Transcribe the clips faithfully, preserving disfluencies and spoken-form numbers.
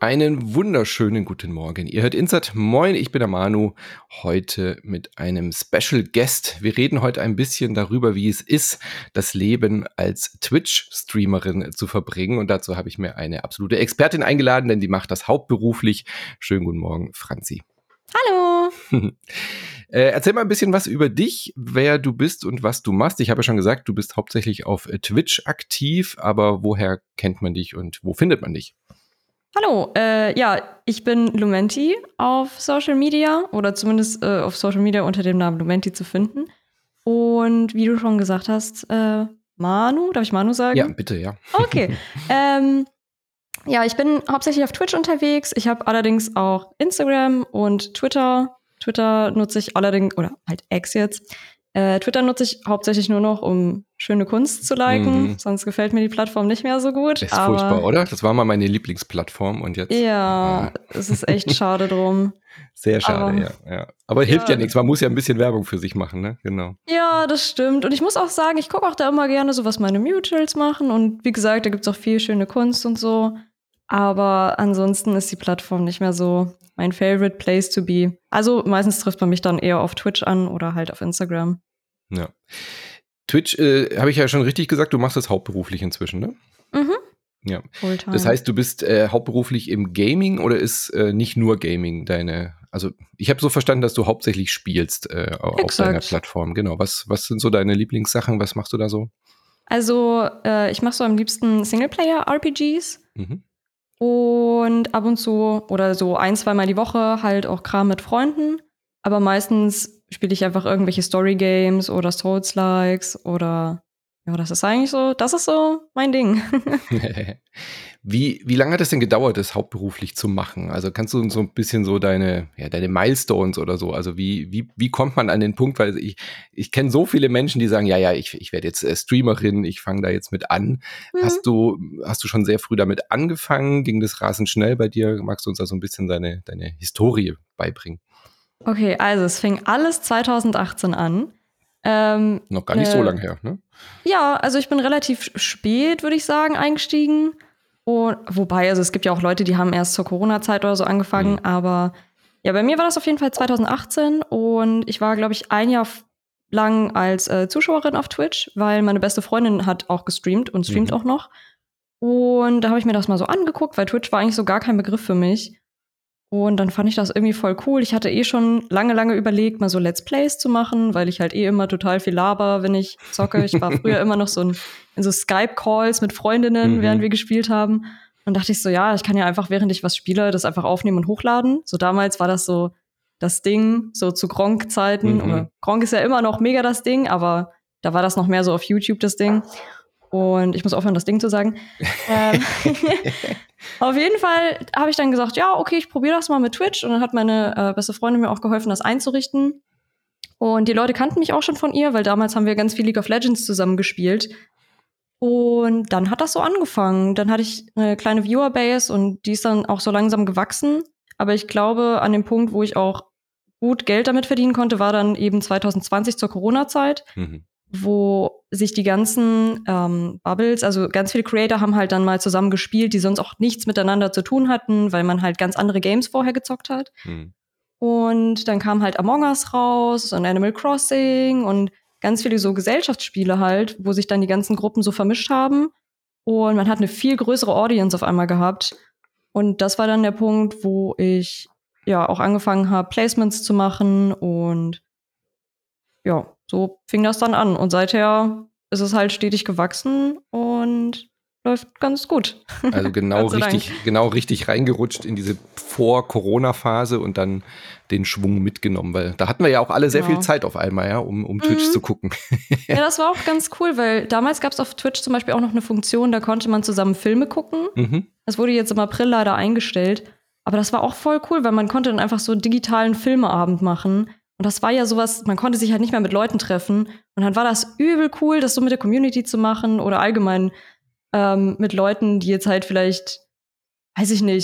Einen wunderschönen guten Morgen. Ihr hört Insert. Moin, ich bin der Manu. Heute mit einem Special Guest. Wir reden heute ein bisschen darüber, wie es ist, das Leben als Twitch-Streamerin zu verbringen. Und dazu habe ich mir eine absolute Expertin eingeladen, denn die macht das hauptberuflich. Schönen guten Morgen, Franzi. Hallo. äh, erzähl mal ein bisschen was über dich, wer du bist und was du machst. Ich habe ja schon gesagt, du bist hauptsächlich auf Twitch aktiv, aber woher kennt man dich und wo findet man dich? Hallo, äh, ja, ich bin Lumenti auf Social Media oder zumindest äh, auf Social Media unter dem Namen Lumenti zu finden. Und wie du schon gesagt hast, äh, Manu, darf ich Manu sagen? Ja, bitte, ja. Okay. ähm, ja, ich bin hauptsächlich auf Twitch unterwegs. Ich habe allerdings auch Instagram und Twitter. Twitter nutze ich allerdings, oder halt X jetzt. Äh, Twitter nutze ich hauptsächlich nur noch, um schöne Kunst zu liken. Mhm. Sonst gefällt mir die Plattform nicht mehr so gut. Ist aber furchtbar, oder? Das war mal meine Lieblingsplattform und jetzt. Ja, äh. es ist echt schade drum. Sehr schade, aber, ja, ja. Aber hilft ja, ja nichts. Man muss ja ein bisschen Werbung für sich machen, ne? Genau. Ja, das stimmt. Und ich muss auch sagen, ich gucke auch da immer gerne so, was meine Mutuals machen. Und wie gesagt, da gibt's auch viel schöne Kunst und so. Aber ansonsten ist die Plattform nicht mehr so mein favorite place to be. Also meistens trifft man mich dann eher auf Twitch an oder halt auf Instagram. Ja. Twitch, äh, habe ich ja schon richtig gesagt, du machst das hauptberuflich inzwischen, ne? Mhm. Ja. Fulltime. Das heißt, du bist äh, hauptberuflich im Gaming oder ist äh, nicht nur Gaming deine, also ich habe so verstanden, dass du hauptsächlich spielst äh, auf deiner Plattform. Genau. Was, was sind so deine Lieblingssachen? Was machst du da so? Also äh, ich mache so am liebsten Singleplayer-R P Gs. Mhm. Und ab und zu oder so ein, zweimal die Woche halt auch Kram mit Freunden. Aber meistens spiele ich einfach irgendwelche Story-Games oder Souls-Likes oder ja, das ist eigentlich so, das ist so mein Ding. wie, wie lange hat es denn gedauert, das hauptberuflich zu machen? Also kannst du uns so ein bisschen so deine, ja, deine Milestones oder so, also wie, wie, wie kommt man an den Punkt, weil ich, ich kenne so viele Menschen, die sagen, ja, ja, ich, ich werde jetzt äh, Streamerin, ich fange da jetzt mit an. Mhm. Hast du, hast du schon sehr früh damit angefangen? Ging das rasend schnell bei dir? Magst du uns da so ein bisschen deine, deine Historie beibringen? Okay, also es fing alles zwanzig achtzehn an. Ähm, Noch gar nicht äh, so lange her, ne? Ja, also ich bin relativ spät, würde ich sagen, eingestiegen. Und, wobei, also es gibt ja auch Leute, die haben erst zur Corona-Zeit oder so angefangen. Mhm. Aber ja, bei mir war das auf jeden Fall zwanzig achtzehn. Und ich war, glaube ich, ein Jahr lang als äh, Zuschauerin auf Twitch, weil meine beste Freundin hat auch gestreamt und streamt mhm. auch noch. Und da habe ich mir das mal so angeguckt, weil Twitch war eigentlich so gar kein Begriff für mich. Und dann fand ich das irgendwie voll cool. Ich hatte eh schon lange, lange überlegt, mal so Let's Plays zu machen, weil ich halt eh immer total viel laber, wenn ich zocke. Ich war früher immer noch so in, in so Skype-Calls mit Freundinnen, mhm. während wir gespielt haben. Und dachte ich so, ja, ich kann ja einfach, während ich was spiele, das einfach aufnehmen und hochladen. So damals war das so das Ding, so zu Gronkh-Zeiten. Mhm. Oder Gronkh ist ja immer noch mega das Ding, aber da war das noch mehr so auf YouTube das Ding. Und ich muss aufhören, das Ding zu sagen. ähm, auf jeden Fall habe ich dann gesagt, ja, okay, ich probiere das mal mit Twitch. Und dann hat meine äh, beste Freundin mir auch geholfen, das einzurichten. Und die Leute kannten mich auch schon von ihr, weil damals haben wir ganz viel League of Legends zusammen gespielt. Und dann hat das so angefangen. Dann hatte ich eine kleine Viewerbase und die ist dann auch so langsam gewachsen. Aber ich glaube, an dem Punkt, wo ich auch gut Geld damit verdienen konnte, war dann eben zwanzig zwanzig zur Corona-Zeit. Mhm. Wo sich die ganzen ähm, Bubbles, also ganz viele Creator haben halt dann mal zusammen gespielt, die sonst auch nichts miteinander zu tun hatten, weil man halt ganz andere Games vorher gezockt hat. Hm. Und dann kam halt Among Us raus und Animal Crossing und ganz viele so Gesellschaftsspiele halt, wo sich dann die ganzen Gruppen so vermischt haben. Und man hat eine viel größere Audience auf einmal gehabt. Und das war dann der Punkt, wo ich ja auch angefangen habe, Placements zu machen und ja, so fing das dann an. Und seither ist es halt stetig gewachsen und läuft ganz gut. Also genau richtig, genau richtig reingerutscht in diese Vor-Corona-Phase und dann den Schwung mitgenommen, weil da hatten wir ja auch alle sehr genau. viel Zeit auf einmal, ja, um, um Twitch mhm. zu gucken. Ja, das war auch ganz cool, weil damals gab es auf Twitch zum Beispiel auch noch eine Funktion, da konnte man zusammen Filme gucken. Mhm. Das wurde jetzt im April leider eingestellt. Aber das war auch voll cool, weil man konnte dann einfach so einen digitalen Filmeabend machen. Und das war ja sowas, man konnte sich halt nicht mehr mit Leuten treffen. Und dann war das übel cool, das so mit der Community zu machen oder allgemein ähm, mit Leuten, die jetzt halt vielleicht, weiß ich nicht,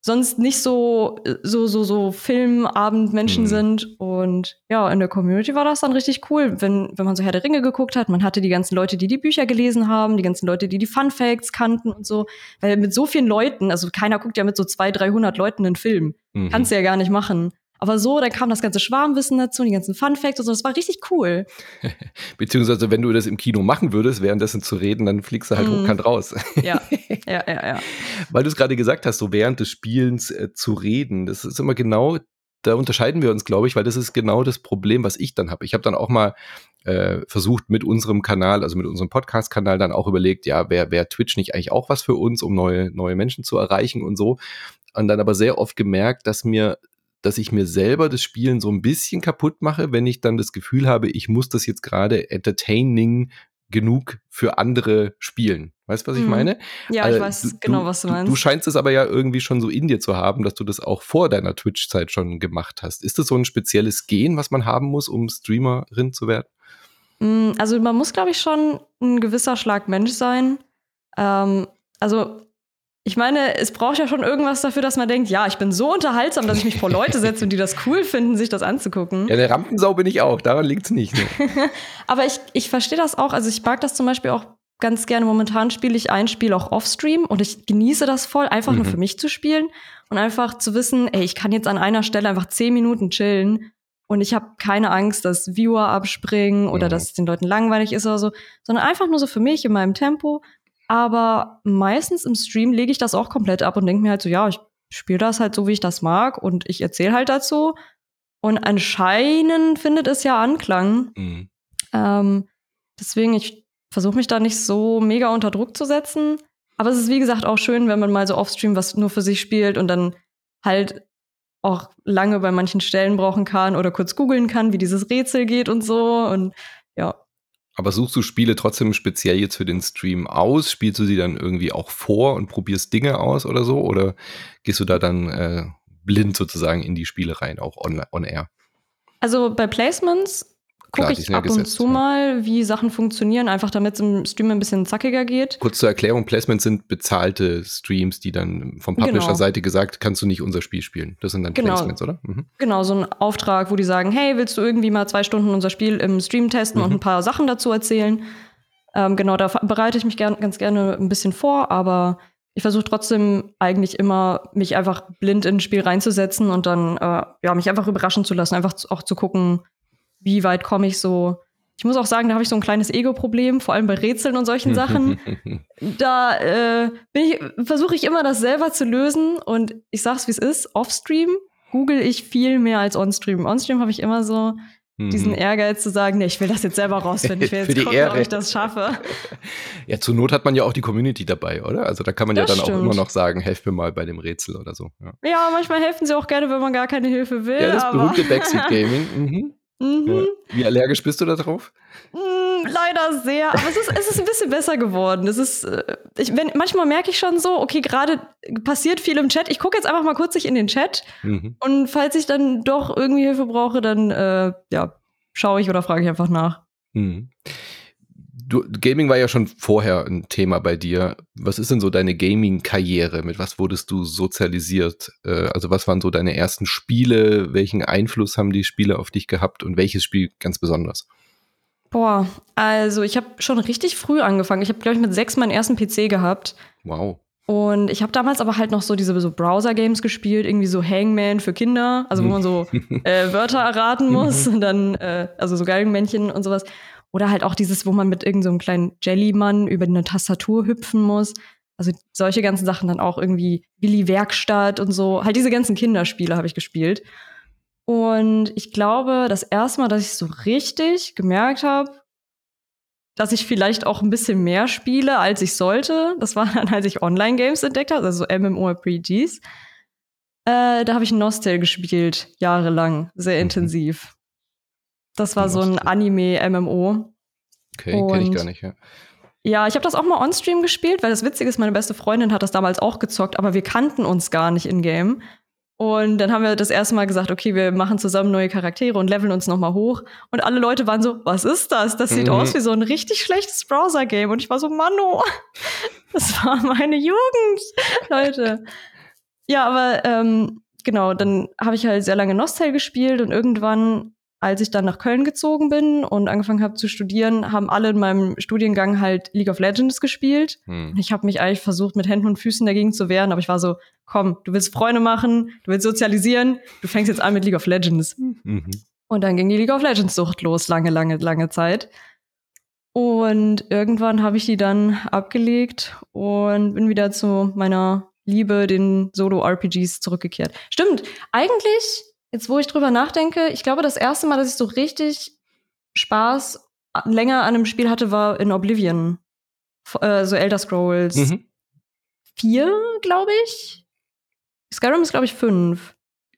sonst nicht so, so, so, so Filmabendmenschen mhm. sind. Und ja, in der Community war das dann richtig cool, wenn, wenn man so Herr der Ringe geguckt hat. Man hatte die ganzen Leute, die die Bücher gelesen haben, die ganzen Leute, die die Fun Facts kannten und so. Weil mit so vielen Leuten, also keiner guckt ja mit so zweihundert, dreihundert Leuten einen Film. Mhm. Kannst du ja gar nicht machen. Aber so, dann kam das ganze Schwarmwissen dazu, die ganzen Fun Facts und so. Das war richtig cool. Beziehungsweise, wenn du das im Kino machen würdest, währenddessen zu reden, dann fliegst du halt mm. hochkant raus. Ja, ja, ja, ja. Weil du es gerade gesagt hast, so während des Spielens äh, zu reden, das ist immer genau, da unterscheiden wir uns, glaube ich, weil das ist genau das Problem, was ich dann habe. Ich habe dann auch mal äh, versucht, mit unserem Kanal, also mit unserem Podcast-Kanal dann auch überlegt, ja, wäre wär Twitch nicht eigentlich auch was für uns, um neue, neue Menschen zu erreichen und so. Und dann aber sehr oft gemerkt, dass mir dass ich mir selber das Spielen so ein bisschen kaputt mache, wenn ich dann das Gefühl habe, ich muss das jetzt gerade entertaining genug für andere spielen. Weißt du, was ich mhm. meine? Ja, also, ich weiß du, genau, was du meinst. Du scheinst es aber ja irgendwie schon so in dir zu haben, dass du das auch vor deiner Twitch-Zeit schon gemacht hast. Ist das so ein spezielles Gen, was man haben muss, um Streamerin zu werden? Also man muss, glaube ich, schon ein gewisser Schlag Mensch sein. Ähm, also ich meine, es braucht ja schon irgendwas dafür, dass man denkt, ja, ich bin so unterhaltsam, dass ich mich vor Leute setze und die das cool finden, sich das anzugucken. Ja, eine Rampensau bin ich auch, daran liegt's nicht. Ne? Aber ich, ich verstehe das auch, also ich mag das zum Beispiel auch ganz gerne. Momentan spiele ich ein Spiel auch off-stream und ich genieße das voll, einfach mhm. nur für mich zu spielen und einfach zu wissen, ey, ich kann jetzt an einer Stelle einfach zehn Minuten chillen und ich habe keine Angst, dass Viewer abspringen oder mhm. dass es den Leuten langweilig ist oder so, sondern einfach nur so für mich in meinem Tempo. Aber meistens im Stream lege ich das auch komplett ab und denke mir halt so, ja, ich spiele das halt so, wie ich das mag und ich erzähle halt dazu. Und anscheinend findet es ja Anklang. Mhm. Ähm, deswegen, ich versuche mich da nicht so mega unter Druck zu setzen. Aber es ist, wie gesagt, auch schön, wenn man mal so off-stream was nur für sich spielt und dann halt auch lange bei manchen Stellen brauchen kann oder kurz googeln kann, wie dieses Rätsel geht und so. Und ja. Aber suchst du Spiele trotzdem speziell jetzt für den Stream aus? Spielst du sie dann irgendwie auch vor und probierst Dinge aus oder so? Oder gehst du da dann äh, blind sozusagen in die Spiele rein, auch on, on air? Also bei Placements gucke ich ab und zu mal, wie Sachen funktionieren, einfach damit es im Stream ein bisschen zackiger geht. Kurz zur Erklärung, Placements sind bezahlte Streams, die dann vom Publisher-Seite gesagt, kannst du nicht unser Spiel spielen. Das sind dann genau. Placements, oder? Mhm. Genau, so ein Auftrag, wo die sagen, hey, willst du irgendwie mal zwei Stunden unser Spiel im Stream testen mhm. und ein paar Sachen dazu erzählen? Ähm, genau, da bereite ich mich gern, ganz gerne ein bisschen vor, aber ich versuche trotzdem eigentlich immer, mich einfach blind in ein Spiel reinzusetzen und dann äh, ja, mich einfach überraschen zu lassen, einfach auch zu gucken, wie weit komme ich so. Ich muss auch sagen, da habe ich so ein kleines Ego-Problem, vor allem bei Rätseln und solchen Sachen. Da äh, ich, versuche ich immer, das selber zu lösen. Und ich sag's, wie es ist, Offstream google ich viel mehr als Onstream. Onstream habe ich immer so mhm. diesen Ehrgeiz zu sagen, nee, ich will das jetzt selber rausfinden. Ich will jetzt gucken, Ehre. ob ich das schaffe. Ja, zur Not hat man ja auch die Community dabei, oder? Also da kann man das ja dann stimmt. auch immer noch sagen, helf mir mal bei dem Rätsel oder so. Ja, ja manchmal helfen sie auch gerne, wenn man gar keine Hilfe will. Ja, das aber berühmte Backseat-Gaming. Mhm. Mhm. Ja. Wie allergisch bist du da drauf? Mm, leider sehr, aber es ist, es ist ein bisschen besser geworden. Es ist, ich, wenn, manchmal merke ich schon so, okay, gerade passiert viel im Chat. Ich gucke jetzt einfach mal kurz in den Chat mhm. und falls ich dann doch irgendwie Hilfe brauche, dann äh, ja, schaue ich oder frage ich einfach nach. Mhm. Du, Gaming war ja schon vorher ein Thema bei dir. Was ist denn so deine Gaming-Karriere? Mit was wurdest du sozialisiert? Äh, also was waren so deine ersten Spiele? Welchen Einfluss haben die Spiele auf dich gehabt? Und welches Spiel ganz besonders? Boah, also ich habe schon richtig früh angefangen. Ich habe, glaube ich, mit sechs meinen ersten P C gehabt. Wow. Und ich habe damals aber halt noch so diese so Browser-Games gespielt, irgendwie so Hangman für Kinder, also wo man so äh, Wörter erraten muss und dann, äh, also so Galgenmännchen und sowas. Oder halt auch dieses, wo man mit irgendeinem so kleinen Jellymann über eine Tastatur hüpfen muss. Also solche ganzen Sachen dann auch irgendwie Willi Werkstatt und so. Halt diese ganzen Kinderspiele habe ich gespielt. Und ich glaube, das erste Mal, dass ich so richtig gemerkt habe, dass ich vielleicht auch ein bisschen mehr spiele, als ich sollte, das war dann, als ich Online-Games entdeckt habe, also so MMORPGs. Äh, da habe ich Nostal gespielt, jahrelang, sehr intensiv. Das war so ein Anime-M M O. Okay, kenne ich gar nicht, ja. Ja, ich habe das auch mal on-stream gespielt, weil das Witzige ist, meine beste Freundin hat das damals auch gezockt, aber wir kannten uns gar nicht in-game. Und dann haben wir das erste Mal gesagt, okay, wir machen zusammen neue Charaktere und leveln uns nochmal hoch. Und alle Leute waren so, was ist das? Das sieht mhm. aus wie so ein richtig schlechtes Browser-Game. Und ich war so, Manno, das war meine Jugend, Leute. Ja, aber ähm, genau, dann habe ich halt sehr lange Nostal gespielt und irgendwann, als ich dann nach Köln gezogen bin und angefangen habe zu studieren, haben alle in meinem Studiengang halt League of Legends gespielt. Hm. Ich habe mich eigentlich versucht, mit Händen und Füßen dagegen zu wehren, aber ich war so, komm, du willst Freunde machen, du willst sozialisieren, du fängst jetzt an mit League of Legends. Mhm. Und dann ging die League of Legends-Sucht los, lange, lange, lange Zeit. Und irgendwann habe ich die dann abgelegt und bin wieder zu meiner Liebe, den Solo-R P Gs zurückgekehrt. Stimmt, eigentlich, jetzt wo ich drüber nachdenke, ich glaube, das erste Mal, dass ich so richtig Spaß länger an einem Spiel hatte, war in Oblivion. Äh, so Elder Scrolls mhm. vier, glaube ich. Skyrim ist, glaube ich, fünf.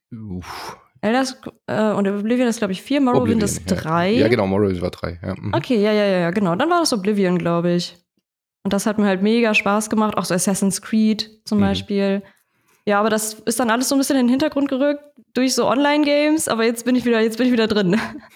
Uff. Elder Sc- äh, und Oblivion ist, glaube ich, vier, Morrowind ist drei. Ja. ja, genau, Morrowind war drei. Ja. Mhm. Okay, ja, ja, ja, genau. Dann war das Oblivion, glaube ich. Und das hat mir halt mega Spaß gemacht. Auch so Assassin's Creed zum mhm. Beispiel. Ja, aber das ist dann alles so ein bisschen in den Hintergrund gerückt durch so Online-Games. Aber jetzt bin ich wieder, jetzt bin ich wieder drin.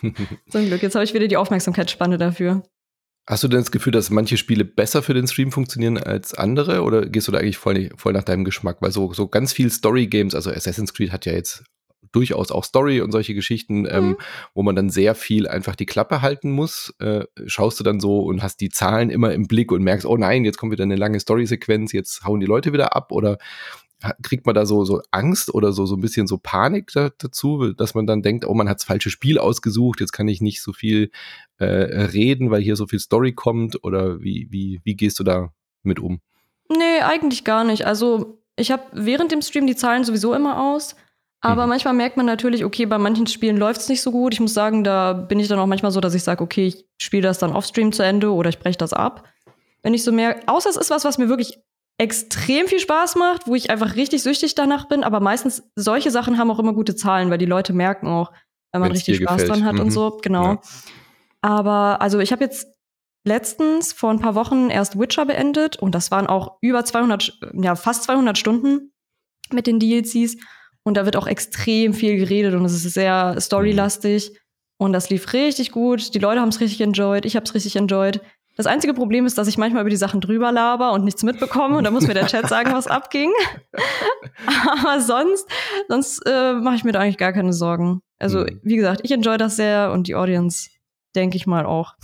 Zum Glück. Jetzt habe ich wieder die Aufmerksamkeitsspanne dafür. Hast du denn das Gefühl, dass manche Spiele besser für den Stream funktionieren als andere? Oder gehst du da eigentlich voll, voll nach deinem Geschmack? Weil so, so ganz viel Story-Games, also Assassin's Creed hat ja jetzt durchaus auch Story und solche Geschichten, mhm. ähm, wo man dann sehr viel einfach die Klappe halten muss. Äh, schaust du dann so und hast die Zahlen immer im Blick und merkst, oh nein, jetzt kommt wieder eine lange Story-Sequenz, jetzt hauen die Leute wieder ab, oder kriegt man da so, so Angst oder so, so ein bisschen so Panik da, dazu, dass man dann denkt, oh, man hat das falsche Spiel ausgesucht, jetzt kann ich nicht so viel äh, reden, weil hier so viel Story kommt, oder wie, wie, wie gehst du da mit um? Nee, eigentlich gar nicht. Also ich habe während dem Stream die Zahlen sowieso immer aus. Aber mhm. manchmal merkt man natürlich, okay, bei manchen Spielen läuft es nicht so gut. Ich muss sagen, da bin ich dann auch manchmal so, dass ich sage, okay, ich spiele das dann off-Stream zu Ende oder ich breche das ab. Wenn ich so merke, außer es ist was, was mir wirklich extrem viel Spaß macht, wo ich einfach richtig süchtig danach bin. Aber meistens, solche Sachen haben auch immer gute Zahlen, weil die Leute merken auch, wenn man Wenn's richtig Spaß gefällt. dran hat mhm. und so. Genau. Ja. Aber also ich habe jetzt letztens vor ein paar Wochen erst Witcher beendet und das waren auch über zweihundert, ja fast zweihundert Stunden mit den D L Cs. Und da wird auch extrem viel geredet und es ist sehr storylastig. Mhm. Und das lief richtig gut. Die Leute haben es richtig enjoyed. Ich habe es richtig enjoyed. Das einzige Problem ist, dass ich manchmal über die Sachen drüber laber und nichts mitbekomme. Und da muss mir der Chat sagen, was abging. Aber sonst, sonst äh, mache ich mir da eigentlich gar keine Sorgen. Also, mhm. wie gesagt, ich enjoy das sehr und die Audience, denke ich mal, auch.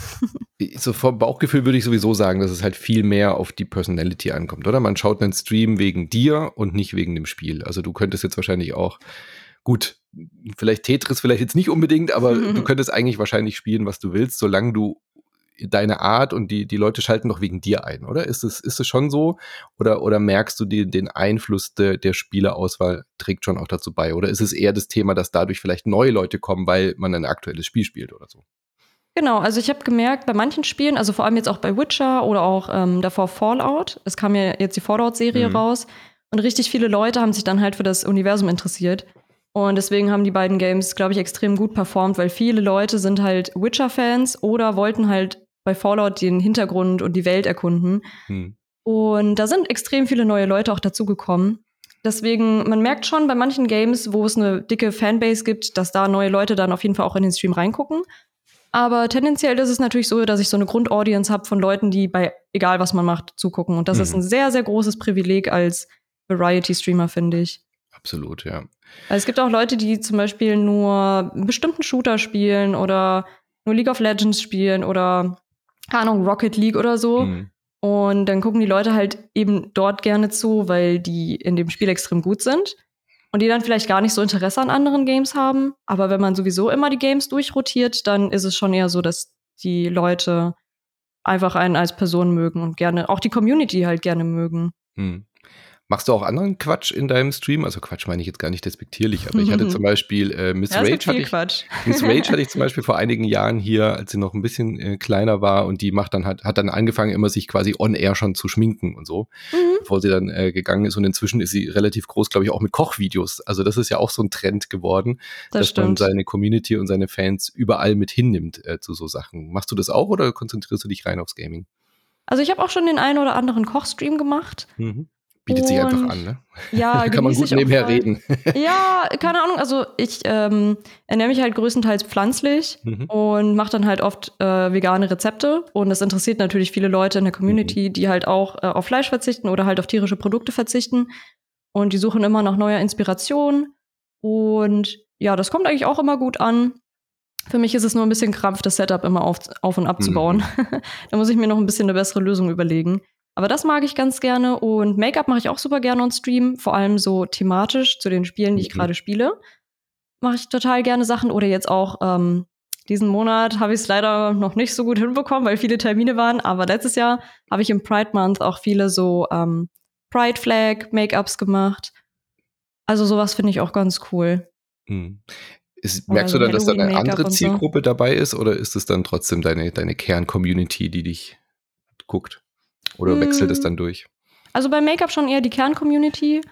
So vom Bauchgefühl würde ich sowieso sagen, dass es halt viel mehr auf die Personality ankommt, oder? Man schaut einen Stream wegen dir und nicht wegen dem Spiel. Also du könntest jetzt wahrscheinlich auch, gut, vielleicht Tetris vielleicht jetzt nicht unbedingt, aber mhm. du könntest eigentlich wahrscheinlich spielen, was du willst, solange du deine Art und die, die Leute schalten doch wegen dir ein, oder? Ist es, ist es schon so? Oder, oder merkst du die, den Einfluss de, der Spielerauswahl trägt schon auch dazu bei? Oder ist es eher das Thema, dass dadurch vielleicht neue Leute kommen, weil man ein aktuelles Spiel spielt oder so? Genau, also ich habe gemerkt, bei manchen Spielen, also vor allem jetzt auch bei Witcher oder auch ähm, davor Fallout, es kam ja jetzt die Fallout-Serie mhm. raus und richtig viele Leute haben sich dann halt für das Universum interessiert. Und deswegen haben die beiden Games, glaube ich, extrem gut performt, weil viele Leute sind halt Witcher-Fans oder wollten halt bei Fallout den Hintergrund und die Welt erkunden. Mhm. Und da sind extrem viele neue Leute auch dazugekommen. Deswegen, man merkt schon bei manchen Games, wo es eine dicke Fanbase gibt, dass da neue Leute dann auf jeden Fall auch in den Stream reingucken. Aber tendenziell ist es natürlich so, dass ich so eine Grundaudience habe von Leuten, die bei egal was man macht, zugucken. Und das mhm. ist ein sehr, sehr großes Privileg als Variety-Streamer, finde ich. Absolut, ja. Also es gibt auch Leute, die zum Beispiel nur einen bestimmten Shooter spielen oder nur League of Legends spielen oder, keine Ahnung, Rocket League oder so. Mhm. Und dann gucken die Leute halt eben dort gerne zu, weil die in dem Spiel extrem gut sind. Und die dann vielleicht gar nicht so Interesse an anderen Games haben. Aber wenn man sowieso immer die Games durchrotiert, dann ist es schon eher so, dass die Leute einfach einen als Person mögen und gerne, auch die Community halt gerne mögen. Hm. Machst du auch anderen Quatsch in deinem Stream? Also Quatsch meine ich jetzt gar nicht despektierlich, aber ich hatte zum Beispiel äh, Miss ja, Rage hatte ich, Quatsch. Miss Rage hatte ich zum Beispiel vor einigen Jahren hier, als sie noch ein bisschen äh, kleiner war, und die macht dann hat, hat dann angefangen, immer sich quasi on air schon zu schminken und so, mhm. bevor sie dann äh, gegangen ist, und inzwischen ist sie relativ groß, glaube ich, auch mit Kochvideos. Also das ist ja auch so ein Trend geworden, das dass stimmt. man seine Community und seine Fans überall mit hinnimmt äh, zu so Sachen. Machst du das auch oder konzentrierst du dich rein aufs Gaming? Also ich habe auch schon den einen oder anderen Kochstream gemacht. Mhm. Bietet sich einfach an, ne? Ja, da kann man gut nebenher reden. Ja, keine Ahnung. Also ich ähm, ernähre mich halt größtenteils pflanzlich mhm. und mache dann halt oft äh, vegane Rezepte. Und das interessiert natürlich viele Leute in der Community, mhm. die halt auch äh, auf Fleisch verzichten oder halt auf tierische Produkte verzichten. und die suchen immer nach neuer Inspiration. Und ja, das kommt eigentlich auch immer gut an. Für mich ist es nur ein bisschen Krampf, das Setup immer auf, auf und abzubauen. Mhm. Da muss ich mir noch ein bisschen eine bessere Lösung überlegen. Aber das mag ich ganz gerne. Und Make-up mache ich auch super gerne on Stream. Vor allem so thematisch zu den Spielen, die ich mhm. gerade spiele. Mache ich total gerne Sachen. Oder jetzt auch ähm, diesen Monat habe ich es leider noch nicht so gut hinbekommen, weil viele Termine waren. Aber letztes Jahr habe ich im Pride Month auch viele so ähm, Pride Flag Make-ups gemacht. Also sowas finde ich auch ganz cool. Mhm. Ist, merkst oder du dann, dass da eine andere Zielgruppe so dabei ist, oder ist es dann trotzdem deine, deine Kern-Community, die dich guckt? Oder hm. wechselt es dann durch? Also bei Make-up schon eher die Kern-Community,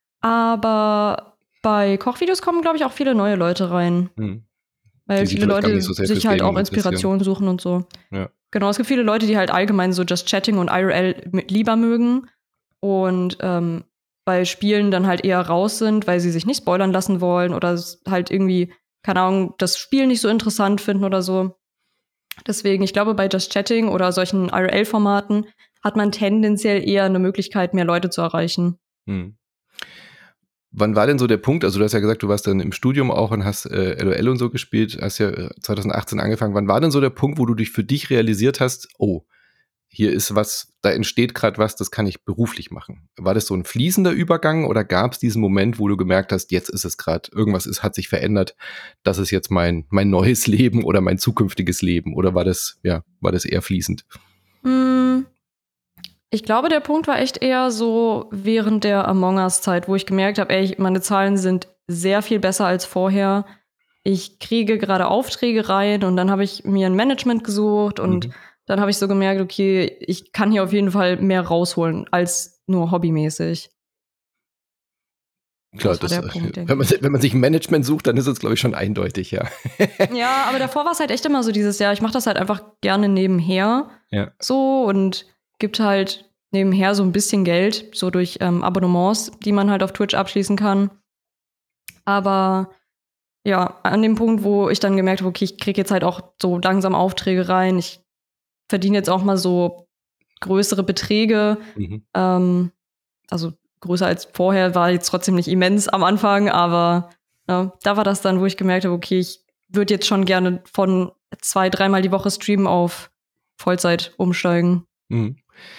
aber bei Kochvideos kommen, glaube ich, auch viele neue Leute rein. Hm. Weil die viele Leute so sich halt auch Inspiration suchen und so. Ja. Genau, es gibt viele Leute, die halt allgemein so Just Chatting und I R L lieber mögen und ähm, bei Spielen dann halt eher raus sind, weil sie sich nicht spoilern lassen wollen oder halt irgendwie, keine Ahnung, das Spiel nicht so interessant finden oder so. Deswegen, ich glaube, bei Just Chatting oder solchen I R L-Formaten hat man tendenziell eher eine Möglichkeit, mehr Leute zu erreichen. Hm. Wann war denn so der Punkt, also du hast ja gesagt, du warst dann im Studium auch und hast äh, L O L und so gespielt, hast ja zwanzig achtzehn angefangen. Wann war denn so der Punkt, wo du dich für dich realisiert hast, oh, hier ist was, da entsteht gerade was, das kann ich beruflich machen. War das so ein fließender Übergang oder gab es diesen Moment, wo du gemerkt hast, jetzt ist es gerade, irgendwas ist, hat sich verändert, das ist jetzt mein, mein neues Leben oder mein zukünftiges Leben? Oder war das, ja, war das eher fließend? Mm, ich glaube, der Punkt war echt eher so während der Among Us-Zeit, wo ich gemerkt habe, ey, meine Zahlen sind sehr viel besser als vorher. Ich kriege gerade Aufträge rein und dann habe ich mir ein Management gesucht und mhm. dann habe ich so gemerkt, okay, ich kann hier auf jeden Fall mehr rausholen als nur hobbymäßig. Klar, das, das Punkt, wenn, man, wenn man sich ein Management sucht, dann ist es, glaube ich, schon eindeutig, ja. Ja, aber davor war es halt echt immer so dieses Jahr, ich mache das halt einfach gerne nebenher. Ja. So und gibt halt nebenher so ein bisschen Geld, so durch ähm, Abonnements, die man halt auf Twitch abschließen kann. Aber ja, an dem Punkt, wo ich dann gemerkt habe, okay, ich kriege jetzt halt auch so langsam Aufträge rein, ich verdiene jetzt auch mal so größere Beträge. Mhm. Ähm, also größer als vorher, war jetzt trotzdem nicht immens am Anfang, aber ja, da war das dann, wo ich gemerkt habe, okay, ich würde jetzt schon gerne von zwei, dreimal die Woche streamen auf Vollzeit umsteigen. Mhm.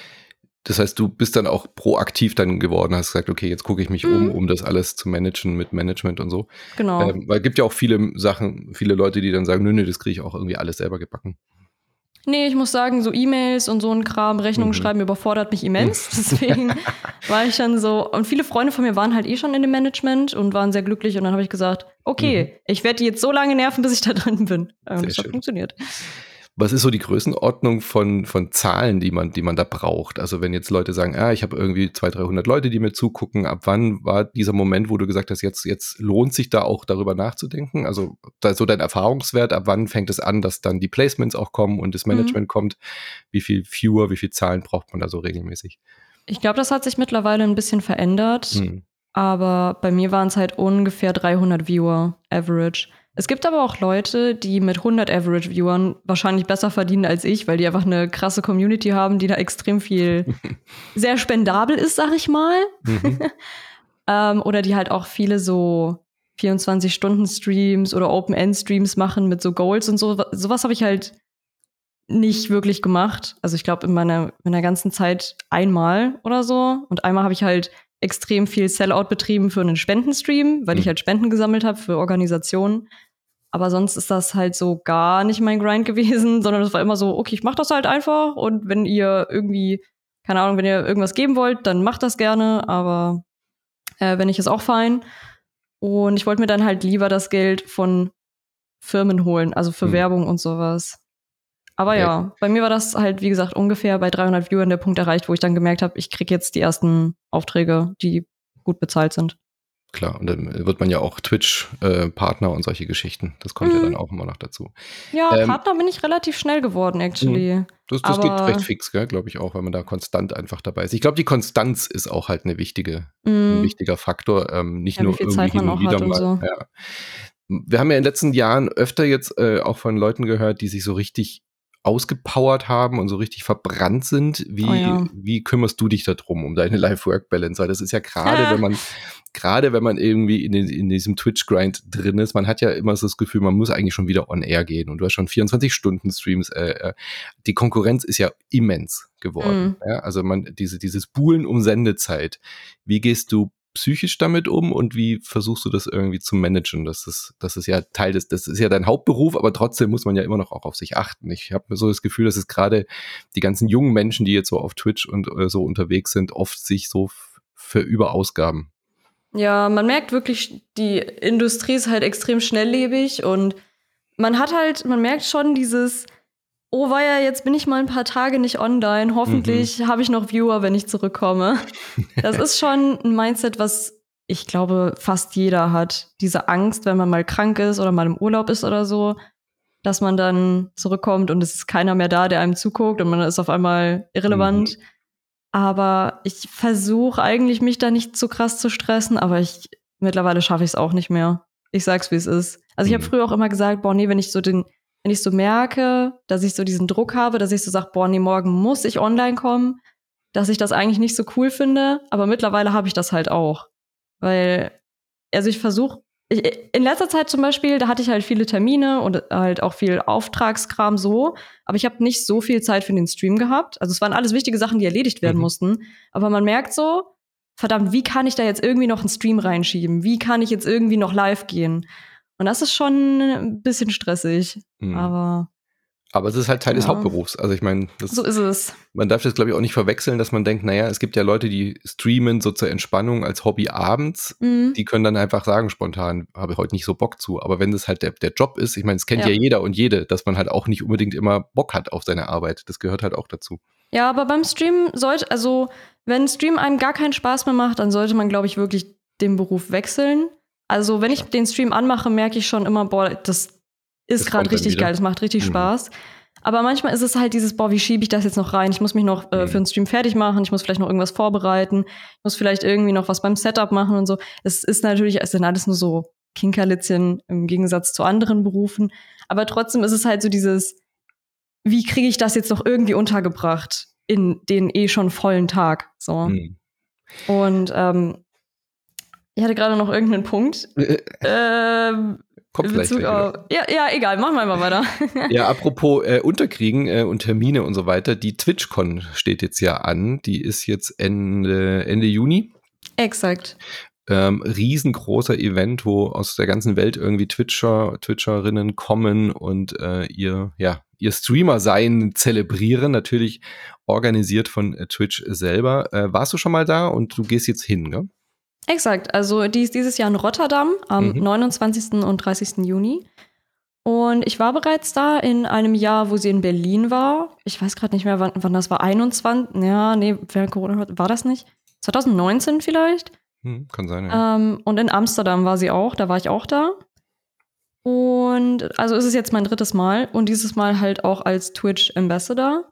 Das heißt, du bist dann auch proaktiv dann geworden, hast gesagt, okay, jetzt gucke ich mich mhm. um, um das alles zu managen mit Management und so. Genau. Ähm, weil es gibt ja auch viele Sachen, viele Leute, die dann sagen, nö, nö, das kriege ich auch irgendwie alles selber gebacken. Nee, ich muss sagen, so E-Mails und so ein Kram, Rechnungen mhm. schreiben, überfordert mich immens. Deswegen war ich dann so, und viele Freunde von mir waren halt eh schon in dem Management und waren sehr glücklich. Und dann habe ich gesagt, okay, mhm. ich werde die jetzt so lange nerven, bis ich da drin bin. Ähm, das hat funktioniert. Was ist so die Größenordnung von, von Zahlen, die man, die man da braucht? Also wenn jetzt Leute sagen, ah, ich habe irgendwie zweihundert, dreihundert Leute, die mir zugucken, ab wann war dieser Moment, wo du gesagt hast, jetzt, jetzt lohnt sich da auch darüber nachzudenken? Also da so dein Erfahrungswert, ab wann fängt es an, dass dann die Placements auch kommen und das Management mhm. kommt? Wie viel Viewer, wie viel Zahlen braucht man da so regelmäßig? Ich glaube, das hat sich mittlerweile ein bisschen verändert, mhm. aber bei mir waren es halt ungefähr dreihundert Viewer average. Es gibt aber auch Leute, die mit hundert Average-Viewern wahrscheinlich besser verdienen als ich, weil die einfach eine krasse Community haben, die da extrem viel sehr spendabel ist, sag ich mal. Mhm. ähm, oder die halt auch viele so vierundzwanzig-Stunden-Streams oder Open-End-Streams machen mit so Goals und so. Sowas habe ich halt nicht wirklich gemacht. Also ich glaube in meiner, meiner ganzen Zeit einmal oder so. Und einmal habe ich halt extrem viel Sellout betrieben für einen Spendenstream, weil mhm. ich halt Spenden gesammelt habe für Organisationen. Aber sonst ist das halt so gar nicht mein Grind gewesen, sondern es war immer so, okay, ich mach das halt einfach und wenn ihr irgendwie, keine Ahnung, wenn ihr irgendwas geben wollt, dann macht das gerne, aber äh, wenn nicht, ist auch fein. Und ich wollte mir dann halt lieber das Geld von Firmen holen, also für mhm. Werbung und sowas. Aber ja. ja, bei mir war das halt, wie gesagt, ungefähr bei dreihundert Viewern der Punkt erreicht, wo ich dann gemerkt habe, ich kriege jetzt die ersten Aufträge, die gut bezahlt sind. Klar, und dann wird man ja auch Twitch-Partner äh, und solche Geschichten. Das kommt mhm. ja dann auch immer noch dazu. Ja, ähm, Partner bin ich relativ schnell geworden, actually. Das, das geht recht fix, glaube ich auch, weil man da konstant einfach dabei ist. Ich glaube, die Konstanz ist auch halt eine wichtige, mhm. ein wichtiger Faktor. Ähm, nicht ja, nur wie viel irgendwie Zeit man hin und wieder auch hat mal. Und so. Ja. Wir haben ja in den letzten Jahren öfter jetzt äh, auch von Leuten gehört, die sich so richtig ausgepowert haben und so richtig verbrannt sind. Wie, Oh ja. wie kümmerst du dich darum, um deine Life-Work-Balance? Weil das ist ja gerade, wenn man, gerade wenn man irgendwie in, den, in diesem Twitch-Grind drin ist, man hat ja immer so das Gefühl, man muss eigentlich schon wieder on air gehen. Und du hast schon vierundzwanzig-Stunden-Streams. Äh, die Konkurrenz ist ja immens geworden. Mhm. Ja? Also man, diese, dieses Buhlen um Sendezeit. Wie gehst du psychisch damit um und wie versuchst du das irgendwie zu managen? Das ist, das ist ja Teil des, das ist ja dein Hauptberuf, aber trotzdem muss man ja immer noch auch auf sich achten. Ich habe so das Gefühl, dass es gerade die ganzen jungen Menschen, die jetzt so auf Twitch und äh, so unterwegs sind, oft sich so f- für überausgaben. Ja, man merkt wirklich, die Industrie ist halt extrem schnelllebig und man hat halt, man merkt schon dieses, oh weia, jetzt bin ich mal ein paar Tage nicht online, hoffentlich mhm. habe ich noch Viewer, wenn ich zurückkomme. Das ist schon ein Mindset, was ich glaube fast jeder hat. Diese Angst, wenn man mal krank ist oder mal im Urlaub ist oder so, dass man dann zurückkommt und es ist keiner mehr da, der einem zuguckt und man ist auf einmal irrelevant. Mhm. Aber ich versuche eigentlich, mich da nicht zu krass zu stressen, aber ich mittlerweile schaffe ich es auch nicht mehr. Ich sag's, wie es ist. Also ich habe früher auch immer gesagt, boah, nee, wenn ich so den, wenn ich so merke, dass ich so diesen Druck habe, dass ich so sage, boah, nee, morgen muss ich online kommen, dass ich das eigentlich nicht so cool finde. Aber mittlerweile habe ich das halt auch. Weil, also ich versuche, in letzter Zeit zum Beispiel, da hatte ich halt viele Termine und halt auch viel Auftragskram so, aber ich habe nicht so viel Zeit für den Stream gehabt. Also es waren alles wichtige Sachen, die erledigt werden mhm. mussten. Aber man merkt so, verdammt, wie kann ich da jetzt irgendwie noch einen Stream reinschieben? Wie kann ich jetzt irgendwie noch live gehen? Und das ist schon ein bisschen stressig. Mhm. Aber Aber es ist halt Teil ja. des Hauptberufs. Also ich meine, so ist es. Man darf das, glaube ich, auch nicht verwechseln, dass man denkt, naja, es gibt ja Leute, die streamen so zur Entspannung als Hobby abends. Mhm. Die können dann einfach sagen spontan, habe ich heute nicht so Bock zu. Aber wenn das halt der, der Job ist, ich meine, es kennt ja. ja jeder und jede, dass man halt auch nicht unbedingt immer Bock hat auf seine Arbeit. Das gehört halt auch dazu. Ja, aber beim Stream sollte, also wenn Stream einem gar keinen Spaß mehr macht, dann sollte man, glaube ich, wirklich den Beruf wechseln. Also wenn ich den Stream anmache, merke ich schon immer, boah, das ist gerade richtig geil, das macht richtig mhm. Spaß. Aber manchmal ist es halt dieses, boah, wie schiebe ich das jetzt noch rein? Ich muss mich noch äh, für einen Stream fertig machen, ich muss vielleicht noch irgendwas vorbereiten, ich muss vielleicht irgendwie noch was beim Setup machen und so. Es ist natürlich, es sind alles nur so Kinkerlitzchen im Gegensatz zu anderen Berufen. Aber trotzdem ist es halt so dieses, wie kriege ich das jetzt noch irgendwie untergebracht in den eh schon vollen Tag? So. Mhm. Und ähm, ich hatte gerade noch irgendeinen Punkt. ähm, Kommt vielleicht gleich auf, ja, ja, egal, machen wir mal weiter. Ja, apropos äh, Unterkriegen äh, und Termine und so weiter, die TwitchCon steht jetzt ja an, die ist jetzt Ende, Ende Juni. Exakt. Ähm, riesengroßer Event, wo aus der ganzen Welt irgendwie Twitcher, Twitcherinnen kommen und äh, ihr, ja, ihr Streamer-Sein zelebrieren, natürlich organisiert von äh, Twitch selber. Äh, warst du schon mal da und du gehst jetzt hin, ne? Exakt, also die ist dieses Jahr in Rotterdam am mhm. neunundzwanzigsten und dreißigsten Juni. Und ich war bereits da in einem Jahr, wo sie in Berlin war. Ich weiß gerade nicht mehr, wann, wann das war. einundzwanzig, ja, nee, während Corona war das nicht. zwanzig neunzehn vielleicht. Hm, kann sein, ja. Ähm, und in Amsterdam war sie auch, da war ich auch da. Und also ist es jetzt mein drittes Mal und dieses Mal halt auch als Twitch Ambassador.